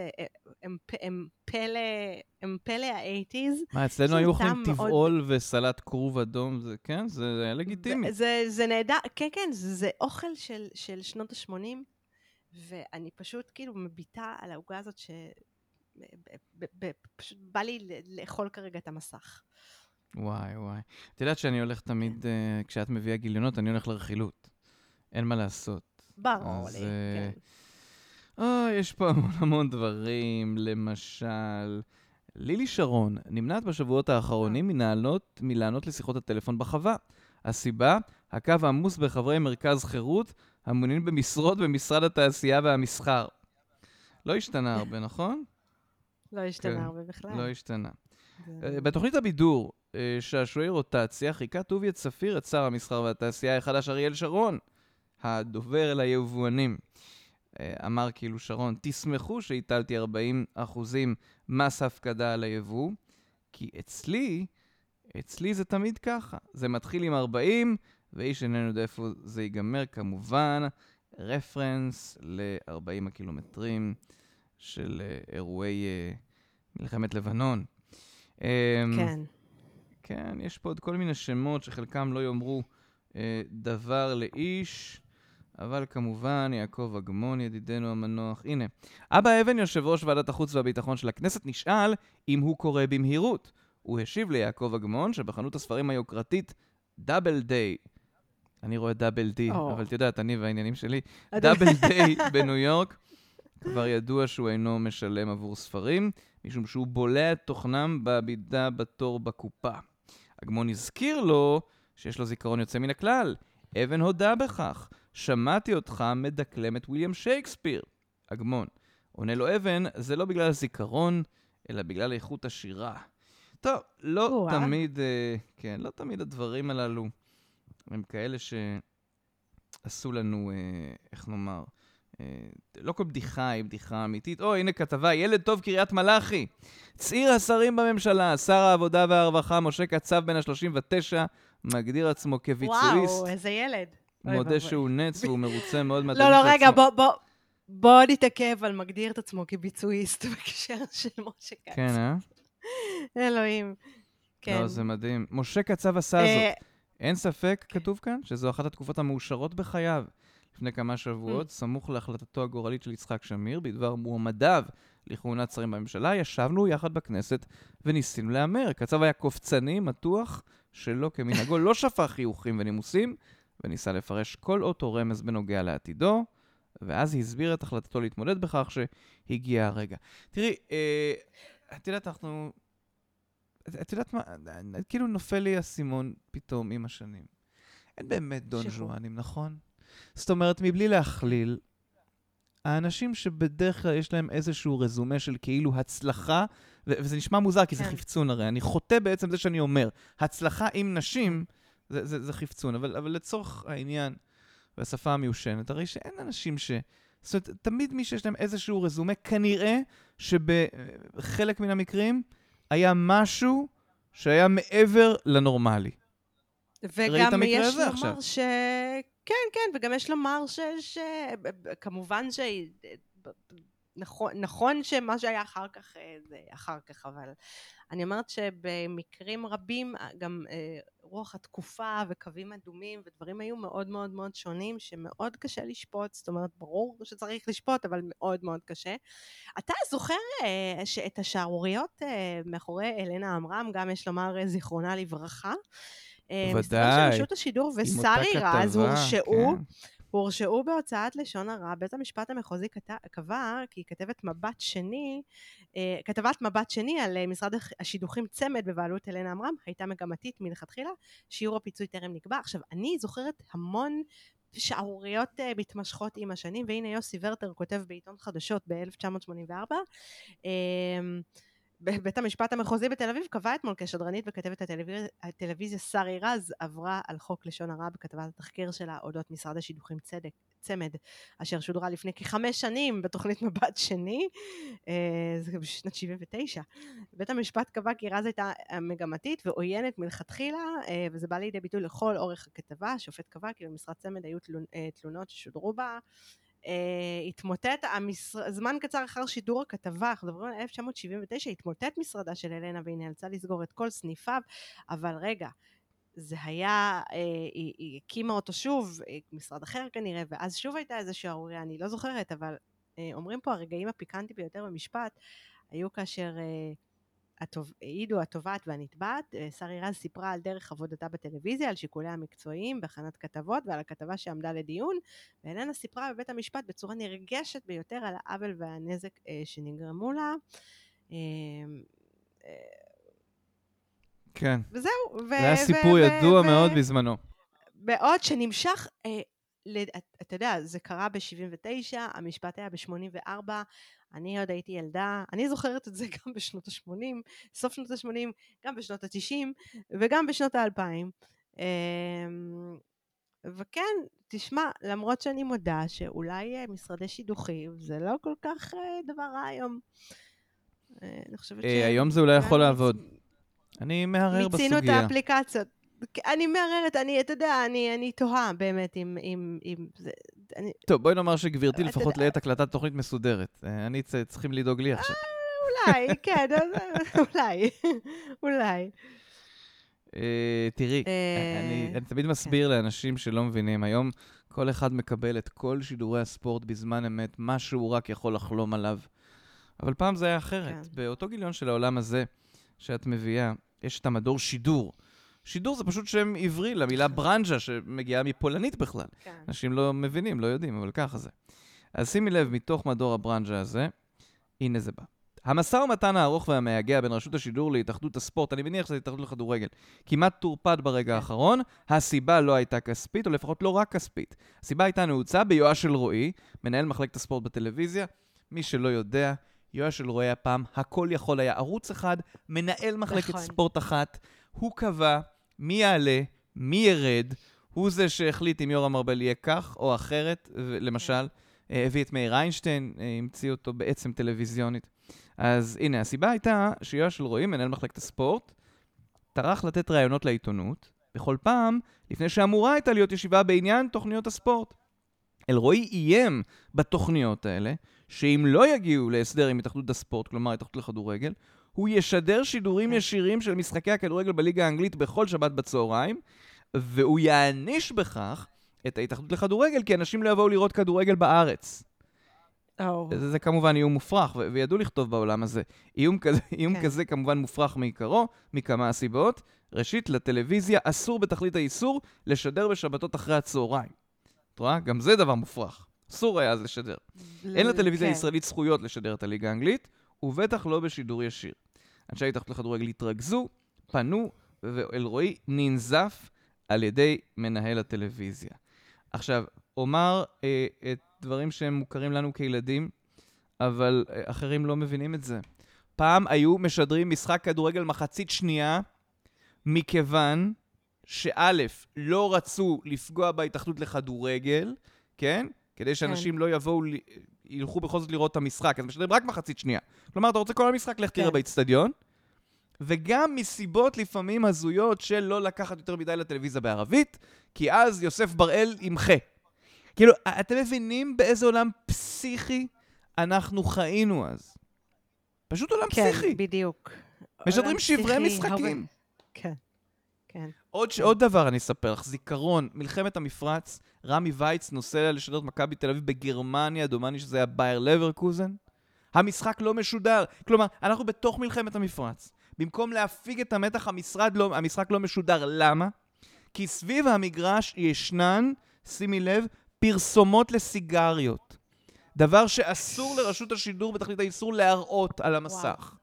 [SPEAKER 2] הם פלא ה-80s.
[SPEAKER 1] מה, אצלנו היו אוכלים טבעול וסלט כרוב אדום, זה כן? זה היה לגיטימי.
[SPEAKER 2] זה נהדר, כן, זה אוכל של שנות ה-80, ואני פשוט כאילו מביטה על העוגה הזאת פשוט בא לי לאכול כרגע את המסך.
[SPEAKER 1] וואי. את יודעת שאני הולך תמיד, כשאת מביאה גיליונות, אני הולך לרכילות. אין מה לעשות.
[SPEAKER 2] ברור לי, כן.
[SPEAKER 1] יש פה המון דברים, למשל, לילי שרון נמנעת בשבועות האחרונים מלענות לשיחות הטלפון בחווה. הסיבה, הקו עמוס בחברי מרכז חירות, המונים במשרות במשרד התעשייה והמסחר. לא השתנה הרבה, נכון?
[SPEAKER 2] לא השתנה הרבה בכלל.
[SPEAKER 1] לא השתנה. בתוכנית הבידור, שעשועי רוטציה, חיכה טוביה צפיר את שר המסחר והתעשייה החדש אריאל שרון, הדובר ליבואנים. אמר כאילו שרון, תשמחו שהטלתי 40% מס הפקדה על היבוא, כי אצלי זה תמיד ככה. זה מתחיל עם 40, ואיש איננו יודע איפה זה ייגמר, כמובן, רפרנס ל-40 הקילומטרים של אירועי מלחמת לבנון.
[SPEAKER 2] כן.
[SPEAKER 1] כן, יש פה עוד כל מיני שמות שחלקם לא יאמרו דבר לאיש, אבל כמובן יעקב אגמון, ידידנו המנוח. הנה, אבא אבן, יושב ראש ועדת החוץ והביטחון של הכנסת, נשאל אם הוא קורא במהירות. הוא השיב ליעקב אגמון שבחנות הספרים היוקרתית דאבל דיי, אני רואה דאבל די, אבל אתה יודעת, אני והעניינים שלי, דאבל דיי בניו יורק, כבר ידוע שהוא אינו משלם עבור ספרים, משום שהוא בולע את תוכנם בעמידה בתור בקופה. אגמון הזכיר לו שיש לו זיכרון יוצא מן הכלל. אבן הודה בכך. שמעתי אותך מדקלם את וויליאם שייקספיר. אגמון. עונה לו אבן, זה לא בגלל הזיכרון, אלא בגלל איכות השירה. טוב, לא תמיד, כן, לא תמיד הדברים הללו הם כאלה שעשו לנו, איך נאמר, לא כל בדיחה היא בדיחה אמיתית. הנה כתבה, ילד טוב קריית מלאכי. צעיר השרים בממשלה, שר העבודה והרווחה, משה קצב בן ה-39, מגדיר עצמו כביצועיסט.
[SPEAKER 2] וואו, איזה ילד.
[SPEAKER 1] מודה שהוא נץ והוא מרוצה מאוד
[SPEAKER 2] לא, רגע, בוא נתעכב על מגדיר את עצמו כביצועיסט בקשר של משה קצב.
[SPEAKER 1] כן,
[SPEAKER 2] אלוהים.
[SPEAKER 1] לא, זה מדהים. משה קצב עשה זאת. אין ספק, כתוב כאן, שזו אחת התקופות המאושרות בחייו. לפני כמה שבועות, סמוך להחלטתו הגורלית של יצחק שמיר, בדבר מועמדיו לכהונת שרים בממשלה, ישבנו יחד בכנסת וניסינו לאמר. קצב היה קופצני, מתוח, שלא כמנהגו, לא שפך חיוכים ונימוסים, וניסה לפרש כל אותו רמז בנוגע לעתידו, ואז הסביר את החלטתו להתמודד בכך שהגיע הרגע. תראי, את יודעת מה, כאילו נופל לי הסימון פתאום עם השנים. אין באמת דון ז'ואנים, נכון? זאת אומרת, מבלי להכליל, האנשים שבדרך כלל יש להם איזשהו רזומה של כאילו הצלחה, וזה נשמע מוזר כי זה חפצון הרי, אני חוטא בעצם זה שאני אומר, הצלחה עם נשים, זה חפצון, אבל לצורך העניין, והשפה המיושנת, הרי שאין אנשים זאת אומרת, תמיד מי שיש להם איזשהו רזומה, כנראה שבחלק מן המקרים, היה משהו שהיה מעבר לנורמלי.
[SPEAKER 2] וגם יש לומר כן, וגם יש לומר כמובן נכון שמה שהיה אחר כך זה אחר כך, אבל אני אומרת שבמקרים רבים גם רוח התקופה וקווים אדומים ודברים היו מאוד מאוד מאוד שונים, שמאוד קשה לשפוט, זאת אומרת ברור שצריך לשפוט, אבל מאוד מאוד קשה. אתה זוכר את השערוריות מאחורי אלנה עמרם, גם יש לומר זיכרונה לברכה, מסתבר שרשות השידור ושרי רז הורשעו בהוצאת לשון הרע. בית המשפט המחוזי קבע כי כתבת מבט שני על משרד השידוכים צמד בבעלות אלנה עמרם הייתה מגמתית מלכתחילה, שיעור הפיצוי טרם נקבע. עכשיו, אני זוכרת המון שערוריות מתמשכות עם השנים, והנה יוסי ורטר כותב בעיתון חדשות ב-1984, בית המשפט המחוזי בתל אביב קבע אתמול כשדרנית וכתבת הטלוויזיה שרי רז עברה על חוק לשון הרע בכתבת התחקיר שלה אודות משרד השידוכים צמד, אשר שודרה לפני כ5 שנים בתוכנית מבט שני, זה בשנת 79. בית המשפט קבע כי רז הייתה מגמתית ועוינת מלכתחילה, וזה בא לידי ביטוי לכל אורך הכתבה. השופט קבע כי במשרד צמד היו תלונות ששודרו בה, התמוטט, זמן קצר אחר שידור הכתבה, אנחנו מדברים על 1979, התמוטט משרדה של אלנה והיא נאלצה לסגור את כל סניפיו, אבל רגע, זה היה, היא הקימה אותו שוב, משרד אחר כנראה, ואז שוב הייתה איזו שערוריה, אני לא זוכרת, אבל אומרים פה הרגעים הפיקנטיים ביותר במשפט, היו כאשר העידו התובעת והנתבעת. שרי רז סיפרה על דרך עבודתה בטלוויזיה, על שיקוליה המקצועיים בהכנת כתבות ועל הכתבה שעמדה לדיון, ואלנה סיפרה בבית המשפט בצורה נרגשת ביותר על העוול והנזק שנגרמו לה.
[SPEAKER 1] כן.
[SPEAKER 2] וזהו.
[SPEAKER 1] זה היה סיפור ידוע מאוד בזמנו.
[SPEAKER 2] בעוד שנמשך, אתה יודע, זה קרה ב-79, המשפט היה ב-84, אני עוד הייתי ילדה, אני זוכרת את זה גם בשנות ה-80, סוף שנות ה-80, גם בשנות ה-90, וגם בשנות ה-2000. וכן, תשמע, למרות שאני מודה שאולי משרדי שידוכים, זה לא כל כך דבר רע היום. אני חושבת
[SPEAKER 1] היום זה אולי יכול לעבוד. אני מהרהר
[SPEAKER 2] מיצינו את
[SPEAKER 1] בסוגיה.
[SPEAKER 2] האפליקציות. אני מערערת, אתה יודע, אני תוהה באמת עם זה.
[SPEAKER 1] טוב, בואי נאמר שגברתי
[SPEAKER 2] אתה
[SPEAKER 1] לפחות
[SPEAKER 2] יודע,
[SPEAKER 1] לעת הקלטת תוכנית מסודרת. צריכים לדאוג לי עכשיו.
[SPEAKER 2] אולי, כן, אולי, אולי.
[SPEAKER 1] תראי, אני תמיד
[SPEAKER 2] כן,
[SPEAKER 1] מסביר לאנשים שלא מבינים. היום כל אחד מקבל את כל שידורי הספורט בזמן אמת, מה שהוא רק יכול לחלום עליו. אבל פעם זה היה אחרת.
[SPEAKER 2] כן.
[SPEAKER 1] באותו גיליון של העולם הזה שאת מביאה, יש את המדור שידור. שידור זה פשוט שם עברי למילה ברנז'ה, שמגיעה מפולנית בכלל.
[SPEAKER 2] כן.
[SPEAKER 1] אנשים לא מבינים, לא יודעים, אבל ככה זה. אז שימי לב, מתוך מדור הברנז'ה הזה, הנה זה בא. המשא ומתן הארוך והמייגע בין רשות השידור להתאחדות הספורט, אני מניח שזה התאחדות לכדורגל, כמעט טורפד ברגע האחרון. הסיבה לא הייתה כספית, או לפחות לא רק כספית. הסיבה הייתה נעוצה ביואש של רועי, מנהל מחלקת הספורט בטלוויזיה. מי שלא יודע, יואש של רועי הפעם, הכל יכול היה ערוץ אחד, מנהל מחלקת
[SPEAKER 2] נכון.
[SPEAKER 1] ספורט אחת. הוא קבע מי יעלה, מי ירד. הוא זה שהחליט אם יורם ארבל יהיה כך או אחרת, למשל. הביא את מאיר איינשטיין, המציא אותו בעצם טלוויזיונית. אז הנה, הסיבה הייתה שיואש של רועי, מנהל מחלקת הספורט, טרח לתת ראיונות לעיתונות, בכל פעם, לפני שאמורה הייתה להיות ישיבה בעניין תוכניות הספורט. אלרועי איים בתוכניות האלה, שאם לא יגיעו להסדר עם התאחדות הספורט, כלומר התאחדות לכדורגל, הוא ישדר שידורים ישירים של משחקי הכדורגל בליגה האנגלית בכל שבת בצהריים, והוא יעניש בכך את ההתאחדות לכדורגל, כי אנשים לא יבואו לראות כדורגל בארץ. זה כמובן איום מופרך, וידעו לכתוב בעולם הזה. איום כזה כמובן מופרך מעיקרו, מכמה הסיבות. ראשית, לטלוויזיה אסור בתכלית האיסור לשדר בשבתות אחרי הצהריים. את רואה? גם זה דבר מופרך. אסור היה אז לשדר. אין לטלוויזיה הישראלית זכויות לשדר את הליגה האנגלית, ובטח לא בשידור ישיר. אנשי ההתאחדות לכדורגל התרכזו, פנו, ואלרועי ננזף על ידי מנהל הטלוויזיה. עכשיו, אומר את דברים שהם מוכרים לנו כילדים, אבל אחרים לא מבינים את זה. פעם היו משדרים משחק כדורגל מחצית שנייה, מכיוון שא' לא רצו לפגוע בהתאחדות לכדורגל, כן? כדי שאנשים לא יבואו, ילכו בכל זאת לראות את המשחק, אז משדרים רק מחצית שנייה. כלומר, אתה רוצה כל המשחק תראה באצטדיון, וגם מסיבות לפעמים הזויות של לא לקחת יותר מדי לטלוויזיה בערבית, כי אז יוסף בראל ימחה. כאילו, אתם מבינים באיזה עולם פסיכי אנחנו חיינו אז? פשוט עולם פסיכי.
[SPEAKER 2] כן, בדיוק.
[SPEAKER 1] משדרים שברי משחקים.
[SPEAKER 2] כן, כן.
[SPEAKER 1] עוד דבר אני אספר לך, זיכרון, מלחמת המפרץ, רמי וייץ נוסע לשדר את מכבי תל אביב בגרמניה, דומני שזה היה בייר לברקוזן. המשחק לא משודר. כלומר, אנחנו בתוך מלחמת המפרץ. במקום להפיג את המתח, המשחק לא משודר. למה? כי סביב המגרש ישנן, שימי לב, פרסומות לסיגריות. דבר שאסור לרשות השידור בתכלית האיסור להראות על המסך.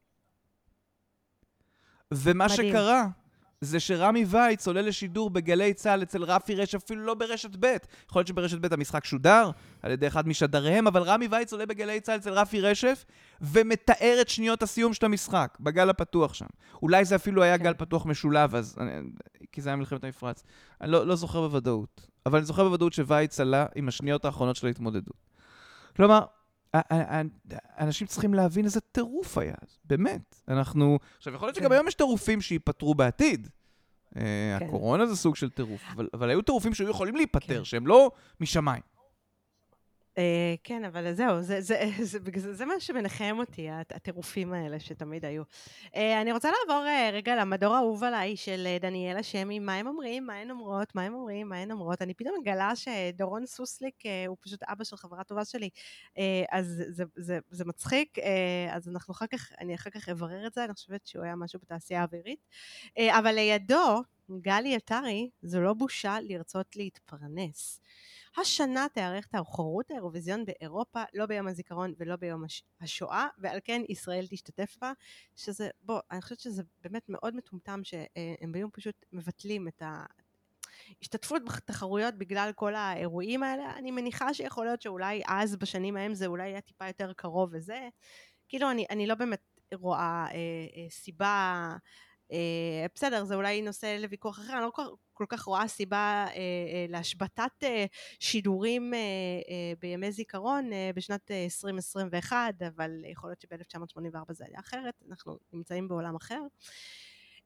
[SPEAKER 1] ומה שקרה זה שרמי וייץ עולה לשידור בגלי צהל אצל רפי רשף, אפילו לא ברשת ב'. יכול להיות שברשת ב' המשחק שודר על ידי אחד משדריהם, אבל רמי וייץ עולה בגלי צהל אצל רפי רשף ומתאר את שניות הסיום של המשחק, בגל הפתוח שם. אולי זה אפילו היה גל פתוח משולב, כי זה היה מלחמת המפרץ. אני לא זוכר בוודאות, אבל אני זוכר בוודאות שווייץ עלה עם השניות האחרונות של ההתמודדות. כלומר, אנשים צריכים להבין איזה טירוף היה, באמת. עכשיו, יכול להיות שגם היום יש טירופים שיפטרו בעתיד. הקורונה זה סוג של טירוף, אבל היו טירופים שהיו יכולים להיפטר, שהם לא משמיים.
[SPEAKER 2] כן, אבל זהו, זה מה שמנחם אותי, הטירופים האלה שתמיד היו. אני רוצה לעבור רגע למדור האהוב עליי של דניאלה שמי, מה הם אומרים, מה הן אומרות, מה הם אומרים, מה הן אומרות. אני פתאום מגלה שדורון סוסליק הוא פשוט אבא של חברה טובה שלי, אז זה מצחיק, אז אני אחר כך אברר את זה, אני חושבת שהוא היה משהו בתעשייה האווירית. אבל לידו, גלי עטרי, זו לא בושה לרצות להתפרנס. השנה תארך תחרות האירוויזיון באירופה, לא ביום הזיכרון ולא ביום השואה, ועל כן ישראל תשתתף בה, אני חושבת שזה באמת מאוד מטומטם, שהם ביום פשוט מבטלים את ההשתתפות בתחרויות בגלל כל האירועים האלה. אני מניחה שיכול להיות שאולי אז בשנים ההם זה אולי היה טיפה יותר קרוב וזה, כאילו אני לא באמת רואה סיבה, בסדר, זה אולי נושא לוויכוח אחר, אני לא כל כך רואה סיבה להשבתת שידורים בימי זיכרון בשנת 2021, אבל יכול להיות שב-1984 זה היה אחרת, אנחנו נמצאים בעולם אחר.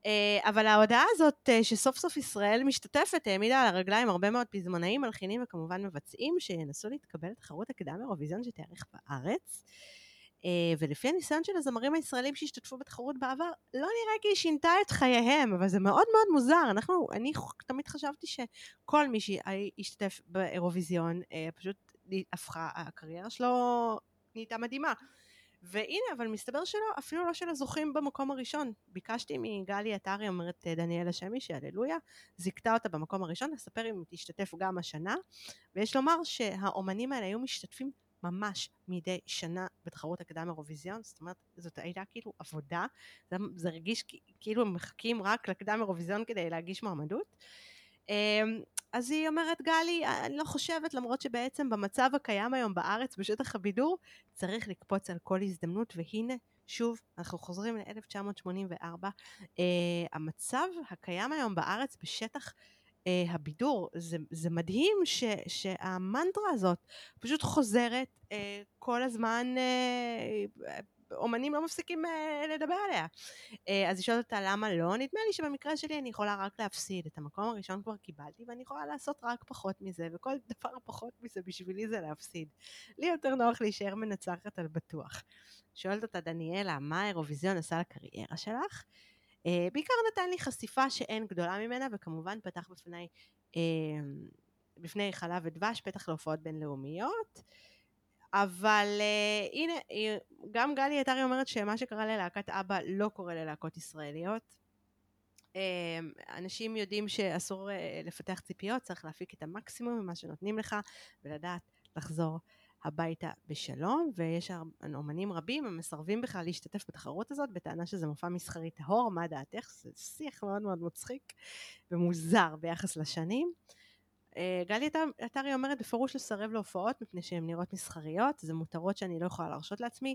[SPEAKER 2] אבל ההודעה הזאת שסוף סוף ישראל משתתפת, העמידה על הרגליים הרבה מאוד פזמונאים, מלחינים וכמובן מבצעים שינסו להתקבל לתחרות הקדם אירוויזיון שתארך בארץ. ולפי הניסיון של הזמרים הישראלים שהשתתפו בתחרות בעבר, לא נראה כי היא שינתה את חייהם, אבל זה מאוד מאוד מוזר. אני תמיד חשבתי שכל מי שהשתתף באירוויזיון, פשוט הפכה, הקריירה שלו נהייתה מדהימה. והנה, אבל מסתבר שלא, אפילו לא של הזוכים במקום הראשון. ביקשתי מגלי עטרי, אומרת דניאל השמי, שהללויה, זיקתה אותה במקום הראשון, לספר אם היא תשתתף גם השנה, ויש לומר שהאומנים האלה היו משתתפים ממש מדי שנה בתחרות הקדם אירוויזיון, זאת אומרת, זאת הייתה כאילו עבודה, זה הרגיש כאילו הם מחכים רק לקדם אירוויזיון כדי להגיש מועמדות. אז היא אומרת, גלי, אני לא חושבת, למרות שבעצם במצב הקיים היום בארץ, בשטח הבידור, צריך לקפוץ על כל הזדמנות, והנה, שוב, אנחנו חוזרים ל-1984, המצב הקיים היום בארץ בשטח הבידור, זה מדהים שהמנטרה הזאת פשוט חוזרת כל הזמן, אומנים לא מפסיקים לדבר עליה. אז היא שואלת אותה למה לא, נדמה לי שבמקרה שלי אני יכולה רק להפסיד, את המקום הראשון כבר קיבלתי ואני יכולה לעשות רק פחות מזה, וכל דבר פחות מזה בשבילי זה להפסיד. לי יותר נוח להישאר מנצחת על בטוח. שואלת אותה דניאלה, מה האירוויזיון עשה לקריירה שלך? בעיקר נתן לי חשיפה שאין גדולה ממנה, וכמובן פתח בפני חלב ודבש, פתח להופעות בינלאומיות, אבל הנה, גם גלי עטרי אומרת שמה שקרה ללהקת אבא לא קורה ללהקות ישראליות. אנשים יודעים שאסור לפתח ציפיות, צריך להפיק את המקסימום ממה שנותנים לך, ולדעת לחזור הביתה בשלום, ויש אומנים רבים המסרבים בכלל להשתתף בתחרות הזאת, בטענה שזה מופע מסחרי טהור. מה דעתך? זה שיח מאוד מאוד מצחיק ומוזר ביחס לשנים. גלי עטרי אומרת בפירוש לסרב להופעות מפני שהן נראות מסחריות, זה מותרות שאני לא יכולה להרשות לעצמי,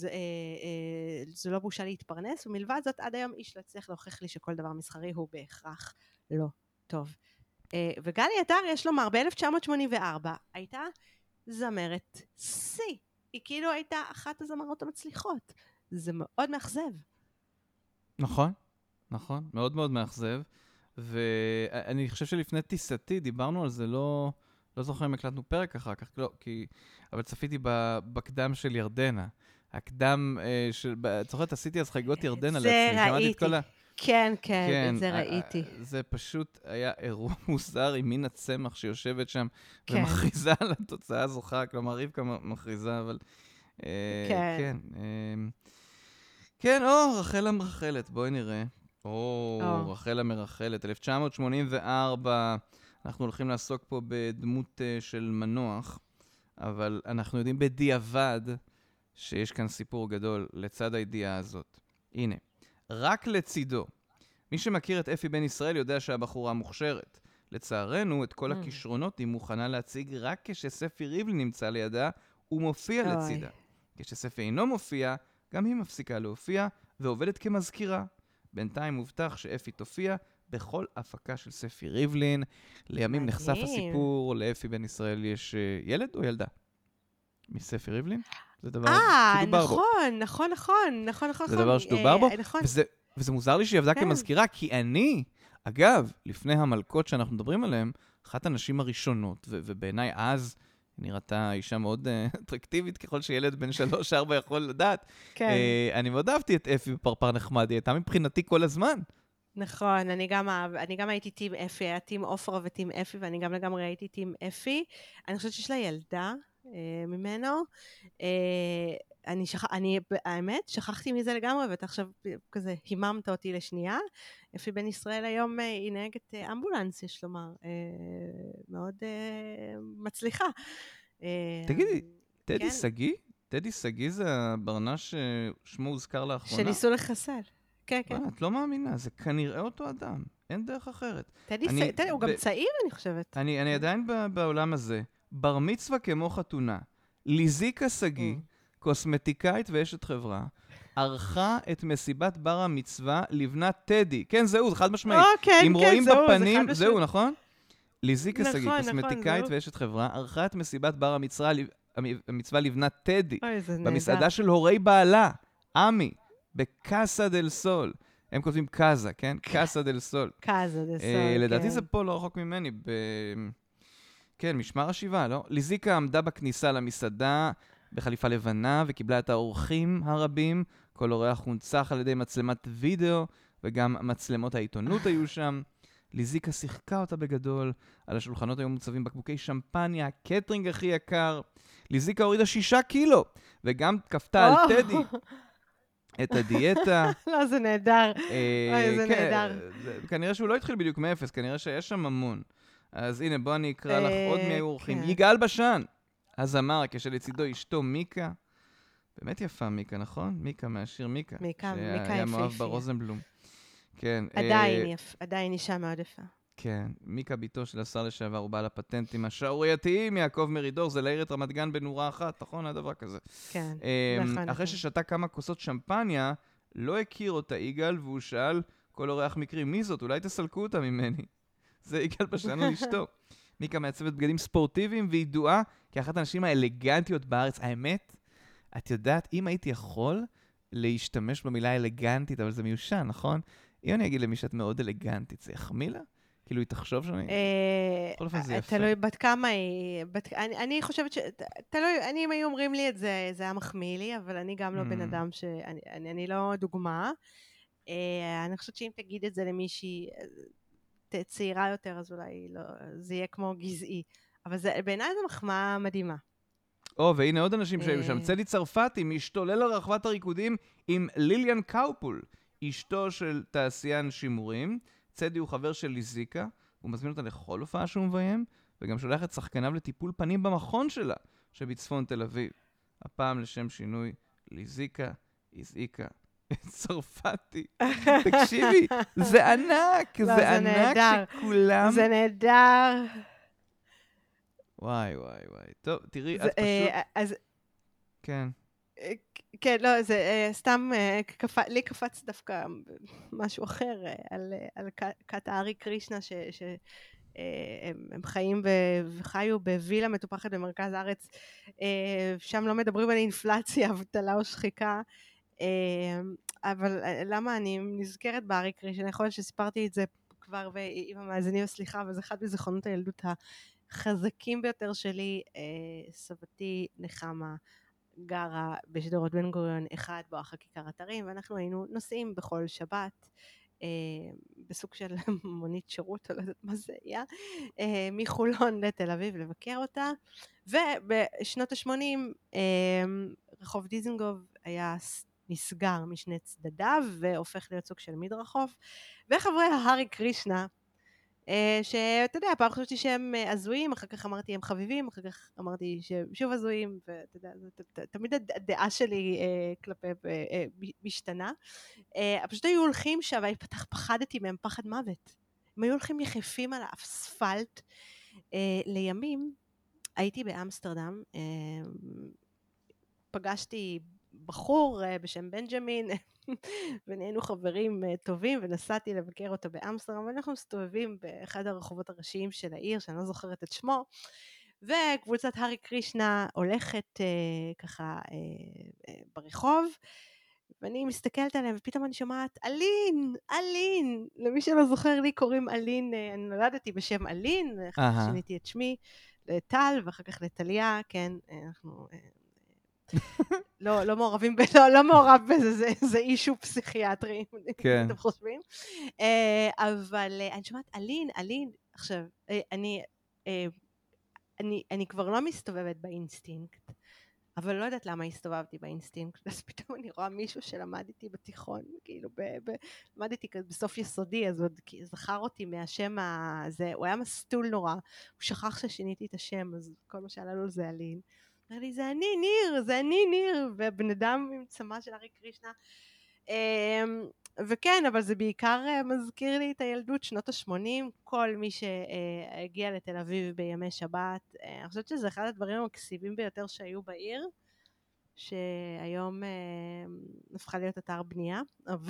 [SPEAKER 2] זה לא בושה להתפרנס, ומלבד זאת עד היום איש לא הצליח להוכיח לי שכל דבר מסחרי הוא בהכרח לא טוב. וגלי עטרי, יש לומר, ב-1984 הייתה זמרת C, היא כאילו הייתה אחת הזמרות המצליחות, זה מאוד מאכזב.
[SPEAKER 1] נכון, נכון, מאוד מאוד מאכזב. ואני חושב שלפני טיסתי דיברנו על זה, לא זוכר אם הקלטנו פרק אחר כך, לא, אבל צפיתי בקדם של ירדנה. הקדם זוכרת, עשיתי אז חגיגות ירדנה לעצמי.
[SPEAKER 2] זה ראיתי. כן, את זה ראיתי.
[SPEAKER 1] זה פשוט היה אירוע מוזר עם מין הצמח שיושבת שם, ומכריזה על התוצאה הזוכה, כלומר רבקה מכריזה, אבל כן. כן, רחל המרחלת, בואי נראה. רחל המרחלת, 1984, אנחנו הולכים לעסוק פה בדמות של מנוח, אבל אנחנו יודעים בדיעבד שיש כאן סיפור גדול לצד הידיעה הזאת. הנה, רק לצידו. מי שמכיר את אפי בן ישראל יודע שהבחורה מוכשרת. לצערנו, את כל הכישרונות היא מוכנה להציג רק כשספי ריבלין נמצא לידה ומופיע לצידה. כשספי אינו מופיע, גם היא מפסיקה להופיע ועובדת כמזכירה. בינתיים מובטח שאפי תופיע בכל הפקה של ספי ריבלין. לימים נחשף הסיפור, לאפי בן ישראל יש ילד או ילדה? מספי ריבלין? זה דבר שדובר בו.
[SPEAKER 2] נכון.
[SPEAKER 1] זה דבר שדובר בו, וזה מוזר לי שהיא עבדה כמזכירה, כי אני, אגב, לפני המלכות שאנחנו מדברים עליהן, אחת הנשים הראשונות, ובעיניי אז נראתה אישה מאוד אטרקטיבית, ככל שילד בן 3-4 יכול לדעת. אני מאוד אהבתי את אפי בפרפר נחמד, היא הייתה מבחינתי כל הזמן.
[SPEAKER 2] נכון, אני גם הייתי טים אפי, היה טים אופרה וטים אפי, ואני גם לגמרי הייתי טים אפי. אני חושבת שיש לה ילדה ממנו. האמת, שכחתי מזה לגמרי, ואתה עכשיו כזה היממת אותי לשנייה. אפי בן ישראל היום היא נהגת אמבולנס, יש לומר, מאוד מצליחה.
[SPEAKER 1] תגידי, טדי סגי? טדי סגי זה הברנש ששמו הוזכר לאחרונה.
[SPEAKER 2] שניסו לחסל. כן.
[SPEAKER 1] את לא מאמינה, זה כנראה אותו אדם. אין דרך אחרת.
[SPEAKER 2] טדי, הוא גם צעיר, אני חושבת.
[SPEAKER 1] אני עדיין בעולם הזה. בר מצווה כמו חתונה. ליזיקה סגי, קוסמטיקאית ואשת חברה, ערכה את מסיבת בר המצווה לבנת טדי. כן, זהו, זה חד משמעית. אם רואים בפנים, זהו, נכון? ליזיקה סגי, קוסמטיקאית ואשת חברה, ערכה את מסיבת בר המצווה לבנת טדי, במסעדה של הורי בעלה, עמי, בקאסה דל סול. הם כותבים קאזה, כן? קאסה דל סול.
[SPEAKER 2] קאזה דה סול,
[SPEAKER 1] לדעתי זה פה לא רחוק ממני, כן, משמר השיבה, לא? ליזיקה עמדה בכניסה למסעדה בחליפה לבנה וקיבלה את האורחים הרבים. כל אורח הונצח על ידי מצלמת וידאו, וגם מצלמות העיתונות היו שם. ליזיקה שיחקה אותה בגדול, על השולחנות היו מוצבים בקבוקי שמפניה, הקטרינג הכי יקר. ליזיקה הורידה 6 קילו, וגם כפתה על טדי את הדיאטה.
[SPEAKER 2] לא, זה נהדר. אוי, זה נהדר.
[SPEAKER 1] כנראה שהוא לא התחיל בדיוק מאפס, כנראה שיש שם המון. אז הנה, בוא אני אקרא לך עוד מי אורחים. יגאל בשן, הזמר, כשלצידו אשתו מיקה. באמת יפה מיקה, נכון? מיקה מהשיר מיקה.
[SPEAKER 2] מיקה
[SPEAKER 1] שהיה מאוהב
[SPEAKER 2] יפהפייה.
[SPEAKER 1] ברוזנבלום. כן.
[SPEAKER 2] עדיין אישה מאוד יפה.
[SPEAKER 1] כן, מיקה ביתו של השר לשעבר הוא בעל הפטנטים השערורייתיים, יעקב מרידור, זה להאיר את רמת גן בנורה אחת, נכון? היה דבר כזה.
[SPEAKER 2] כן,
[SPEAKER 1] נכון. אחרי ששתה כמה כוסות שמפניה, לא הכיר אותה יגאל, והוא שאל כל אורח מקרי, מי זאת? אולי תסלקו אותה ממני. זה יגאל בשן על אשתו. מיקה מעצבת בגדים ספורטיביים וידועה כאחת האנשים האלגנטיות בארץ. האמת, את יודעת, אם הייתי יכול להשתמש במילה אלגנטית, אבל זה מיושן, נכון? אם אני אגיד למי שאת מאוד אלגנטית, זה יחמיא לה? כאילו, היא תחשוב שאני... בכל אופן זה יפה.
[SPEAKER 2] תלוי בת כמה היא... אני חושבת תלוי, אם היו אומרים לי את זה, זה היה מחמיא לי, אבל אני גם לא בן אדם אני לא דוגמה. אני חושבת שאם תגיד את זה למישהי צעירה יותר, אז אולי לא, זה יהיה כמו גזעי. אבל בעיניי זו מחמאה מדהימה.
[SPEAKER 1] והנה עוד אנשים שהיו שם. צדי צרפתי משתולל לרחבת הריקודים עם ליליאן קאופול, אשתו של תעשיין שימורים. צדי הוא חבר של ליזיקה, הוא מזמין אותה לכל הופעה שהוא מביים, וגם שולח את שחקניו לטיפול פנים במכון שלה, שבצפון תל אביב. הפעם לשם שינוי, ליזיקה הזעיקה את צרפתי. תקשיבי, זה ענק, זה ענק שכולם...
[SPEAKER 2] זה נהדר.
[SPEAKER 1] וואי. טוב, תראי, את פשוט... כן.
[SPEAKER 2] כן, לא, זה סתם, לי קפץ דווקא משהו אחר, על כת הארי קרישנה, שהם חיים וחיו בווילה מטופחת במרכז הארץ, שם לא מדברים על אינפלציה, אבטלה או שחיקה, אבל למה אני נזכרת בארי קרישנה, יכול להיות שסיפרתי את זה כבר עם המאזינים, סליחה, אבל זה אחד מזיכרונות הילדות החזקים ביותר שלי, סבתי נחמה, גרה בשדרות בן גוריון 1 בואכה כיכר אתרים, ואנחנו היינו נוסעים בכל שבת, בסוג של מונית שירות, או לא יודעת מה זה היה, מחולון לתל אביב לבקר אותה, ובשנות ה-80 רחוב דיזנגוף היה נסגר משני צדדיו, והופך להיות סוג של מדרחוב, וחברי ההרי קרישנה, שאתה יודע, פעם חשבתי שהם הזויים, אחר כך אמרתי הם חביבים, אחר כך אמרתי שהם שוב הזויים, ואתה יודע, תמיד הדעה שלי כלפי משתנה. פשוט היו הולכים שם, ואני פחדתי מהם פחד מוות. הם היו הולכים יחפים על האספלט. לימים, הייתי באמסטרדם, פגשתי בחור בשם בנג'מין, ונהיינו חברים טובים, ונסעתי לבקר אותו באמסטרדם, ואנחנו מסתובבים באחד הרחובות הראשיים של העיר, שאני לא זוכרת את שמו, וקבוצת הארי קרישנה הולכת ככה ברחוב, ואני מסתכלת עליהם, ופתאום אני שומעת, אלין, למי שלא זוכר לי קוראים אלין, אני נולדתי בשם אלין, אחר כך שיניתי את שמי לטל, ואחר כך לטליה, כן, אנחנו... לא מעורבים, לא מעורב בזה, זה אישו פסיכיאטרי, אם אתם חושבים. אבל אני שומעת, אלין, עכשיו, אני כבר לא מסתובבת באינסטינקט, אבל לא יודעת למה הסתובבתי באינסטינקט, אז פתאום אני רואה מישהו שלמד איתי בתיכון, כאילו, למד איתי בסוף יסודי, אז עוד זכר אותי מהשם הזה, הוא היה מסטול נורא, הוא שכח ששיניתי את השם, אז כל מה שעלה לו זה אלין, אמר לי, זה אני ניר, ובן אדם עם צמא של הארי קרישנה, וכן, אבל זה בעיקר מזכיר לי את הילדות, שנות ה-80, כל מי שהגיע לתל אביב בימי שבת, אני חושבת שזה אחד הדברים המקסיבים ביותר שהיו בעיר, שהיום הפכה להיות אתר בנייה,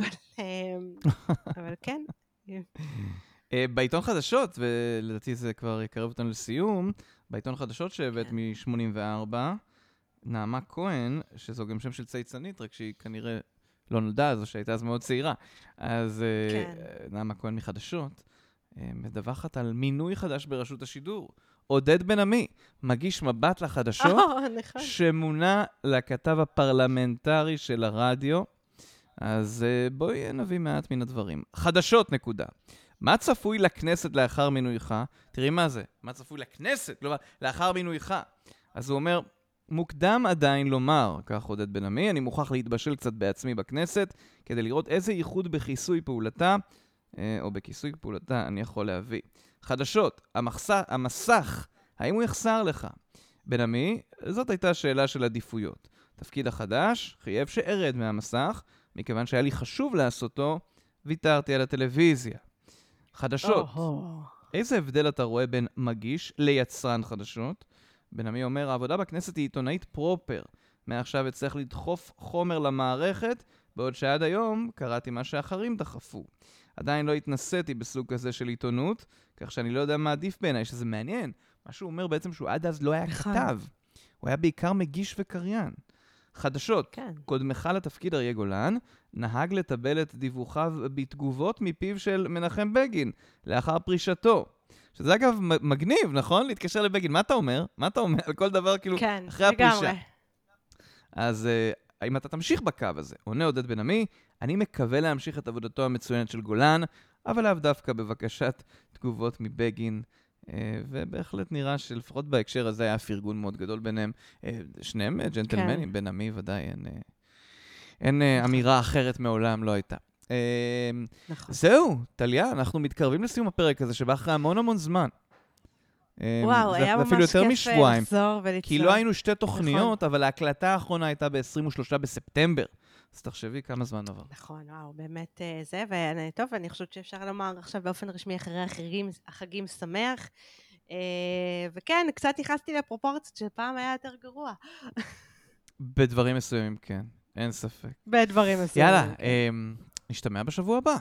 [SPEAKER 2] אבל כן.
[SPEAKER 1] בעיתון חדשות, ולדעתי זה כבר יקרב אותנו לסיום, בעיתון חדשות שהבאת מ-84, נעמה כהן, שזו גם שם של צייצנית, רק שהיא כנראה לא נולדה, זו שהייתה אז מאוד צעירה. אז נעמה כהן מחדשות, מדווחת על מינוי חדש ברשות השידור. עודד בן עמי, מגיש מבט לחדשות, שמונה לכתב הפרלמנטרי של הרדיו. אז בואי נביא מעט מן הדברים. חדשות, נקודה. מה צפוי לכנסת לאחר מינויך? תראי מה זה, מה צפוי לכנסת? כלומר, לאחר מינויך. אז הוא אומר, מוקדם עדיין לומר, כך עודד בן עמי, אני מוכרח להתבשל קצת בעצמי בכנסת, כדי לראות איזה ייחוד בכיסוי פעולתה, או בכיסוי פעולתה אני יכול להביא. חדשות, המסך, האם הוא יחסר לך? בן עמי, זאת הייתה שאלה של עדיפויות. תפקיד החדש, חייב שארד מהמסך, מכיוון שהיה לי חשוב לעשותו, ויתרתי על הטלוויזיה. חדשות, איזה הבדל אתה רואה בין מגיש ליצרן חדשות? בן עמי אומר, העבודה בכנסת היא עיתונאית פרופר. מעכשיו אצטרך לדחוף חומר למערכת, בעוד שעד היום קראתי מה שאחרים דחפו. עדיין לא התנסיתי בסוג כזה של עיתונות, כך שאני לא יודע מה עדיף בעיניי, שזה מעניין. מה שהוא אומר בעצם שהוא עד אז לא היה כתב. הוא היה בעיקר מגיש וקריין. חדשות, קודמך לתפקיד אריה גולן, נהג לטבל את דיווחיו בתגובות מפיו של מנחם בגין, לאחר פרישתו. שזה אגב מגניב, נכון? להתקשר לבגין. מה אתה אומר? מה אתה אומר על כל דבר כאילו אחרי הפרישה? אז האם אתה תמשיך בקו הזה? עונה עודד בן עמי, אני מקווה להמשיך את עבודתו המצוינת של גולן, אבל לאו דווקא בבקשת תגובות מבגין, ובהחלט נראה שלפחות בהקשר הזה היה פרגון מאוד גדול ביניהם. שניהם ג'נטלמנים, בן עמי ודאי, אין אמירה אחרת מעולם לא הייתה. זהו, טליה, אנחנו מתקרבים לסיום הפרק הזה, שבא אחרי המון זמן.
[SPEAKER 2] וואו, היה ממש כיף לחזור ולצלוח.
[SPEAKER 1] כי לא היינו שתי תוכניות, אבל ההקלטה האחרונה הייתה ב-23 בספטמבר. אז תחשבי כמה זמן עבר.
[SPEAKER 2] נכון, וואו, באמת זה, וטוב, אני חושבת שאפשר לומר עכשיו באופן רשמי אחרי החגים שמח, וכן, קצת נכנסתי לפרופורציות שפעם היה יותר גרוע.
[SPEAKER 1] בדברים מסוימים, כן, אין ספק.
[SPEAKER 2] בדברים מסוימים.
[SPEAKER 1] יאללה, נשתמע בשבוע הבא.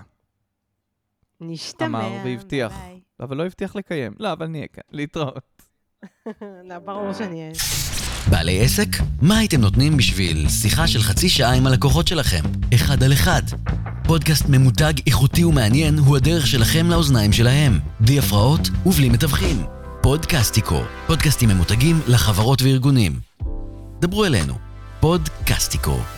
[SPEAKER 2] נשתמע.
[SPEAKER 1] אמר והבטיח, אבל לא הבטיח לקיים. לא, אבל נהיה כאן, להתראות.
[SPEAKER 2] לא, ברור שנהיה.
[SPEAKER 3] בעלי עסק? מה הייתם נותנים בשביל שיחה של חצי שעה עם הלקוחות שלכם? 1 על 1. פודקאסט ממותג, איכותי ומעניין הוא הדרך שלכם לאוזניים שלהם. בלי הפרעות ובלי מתווכים. פודקאסטיקו. פודקאסטים ממותגים לחברות וארגונים. דברו אלינו. פודקאסטיקו.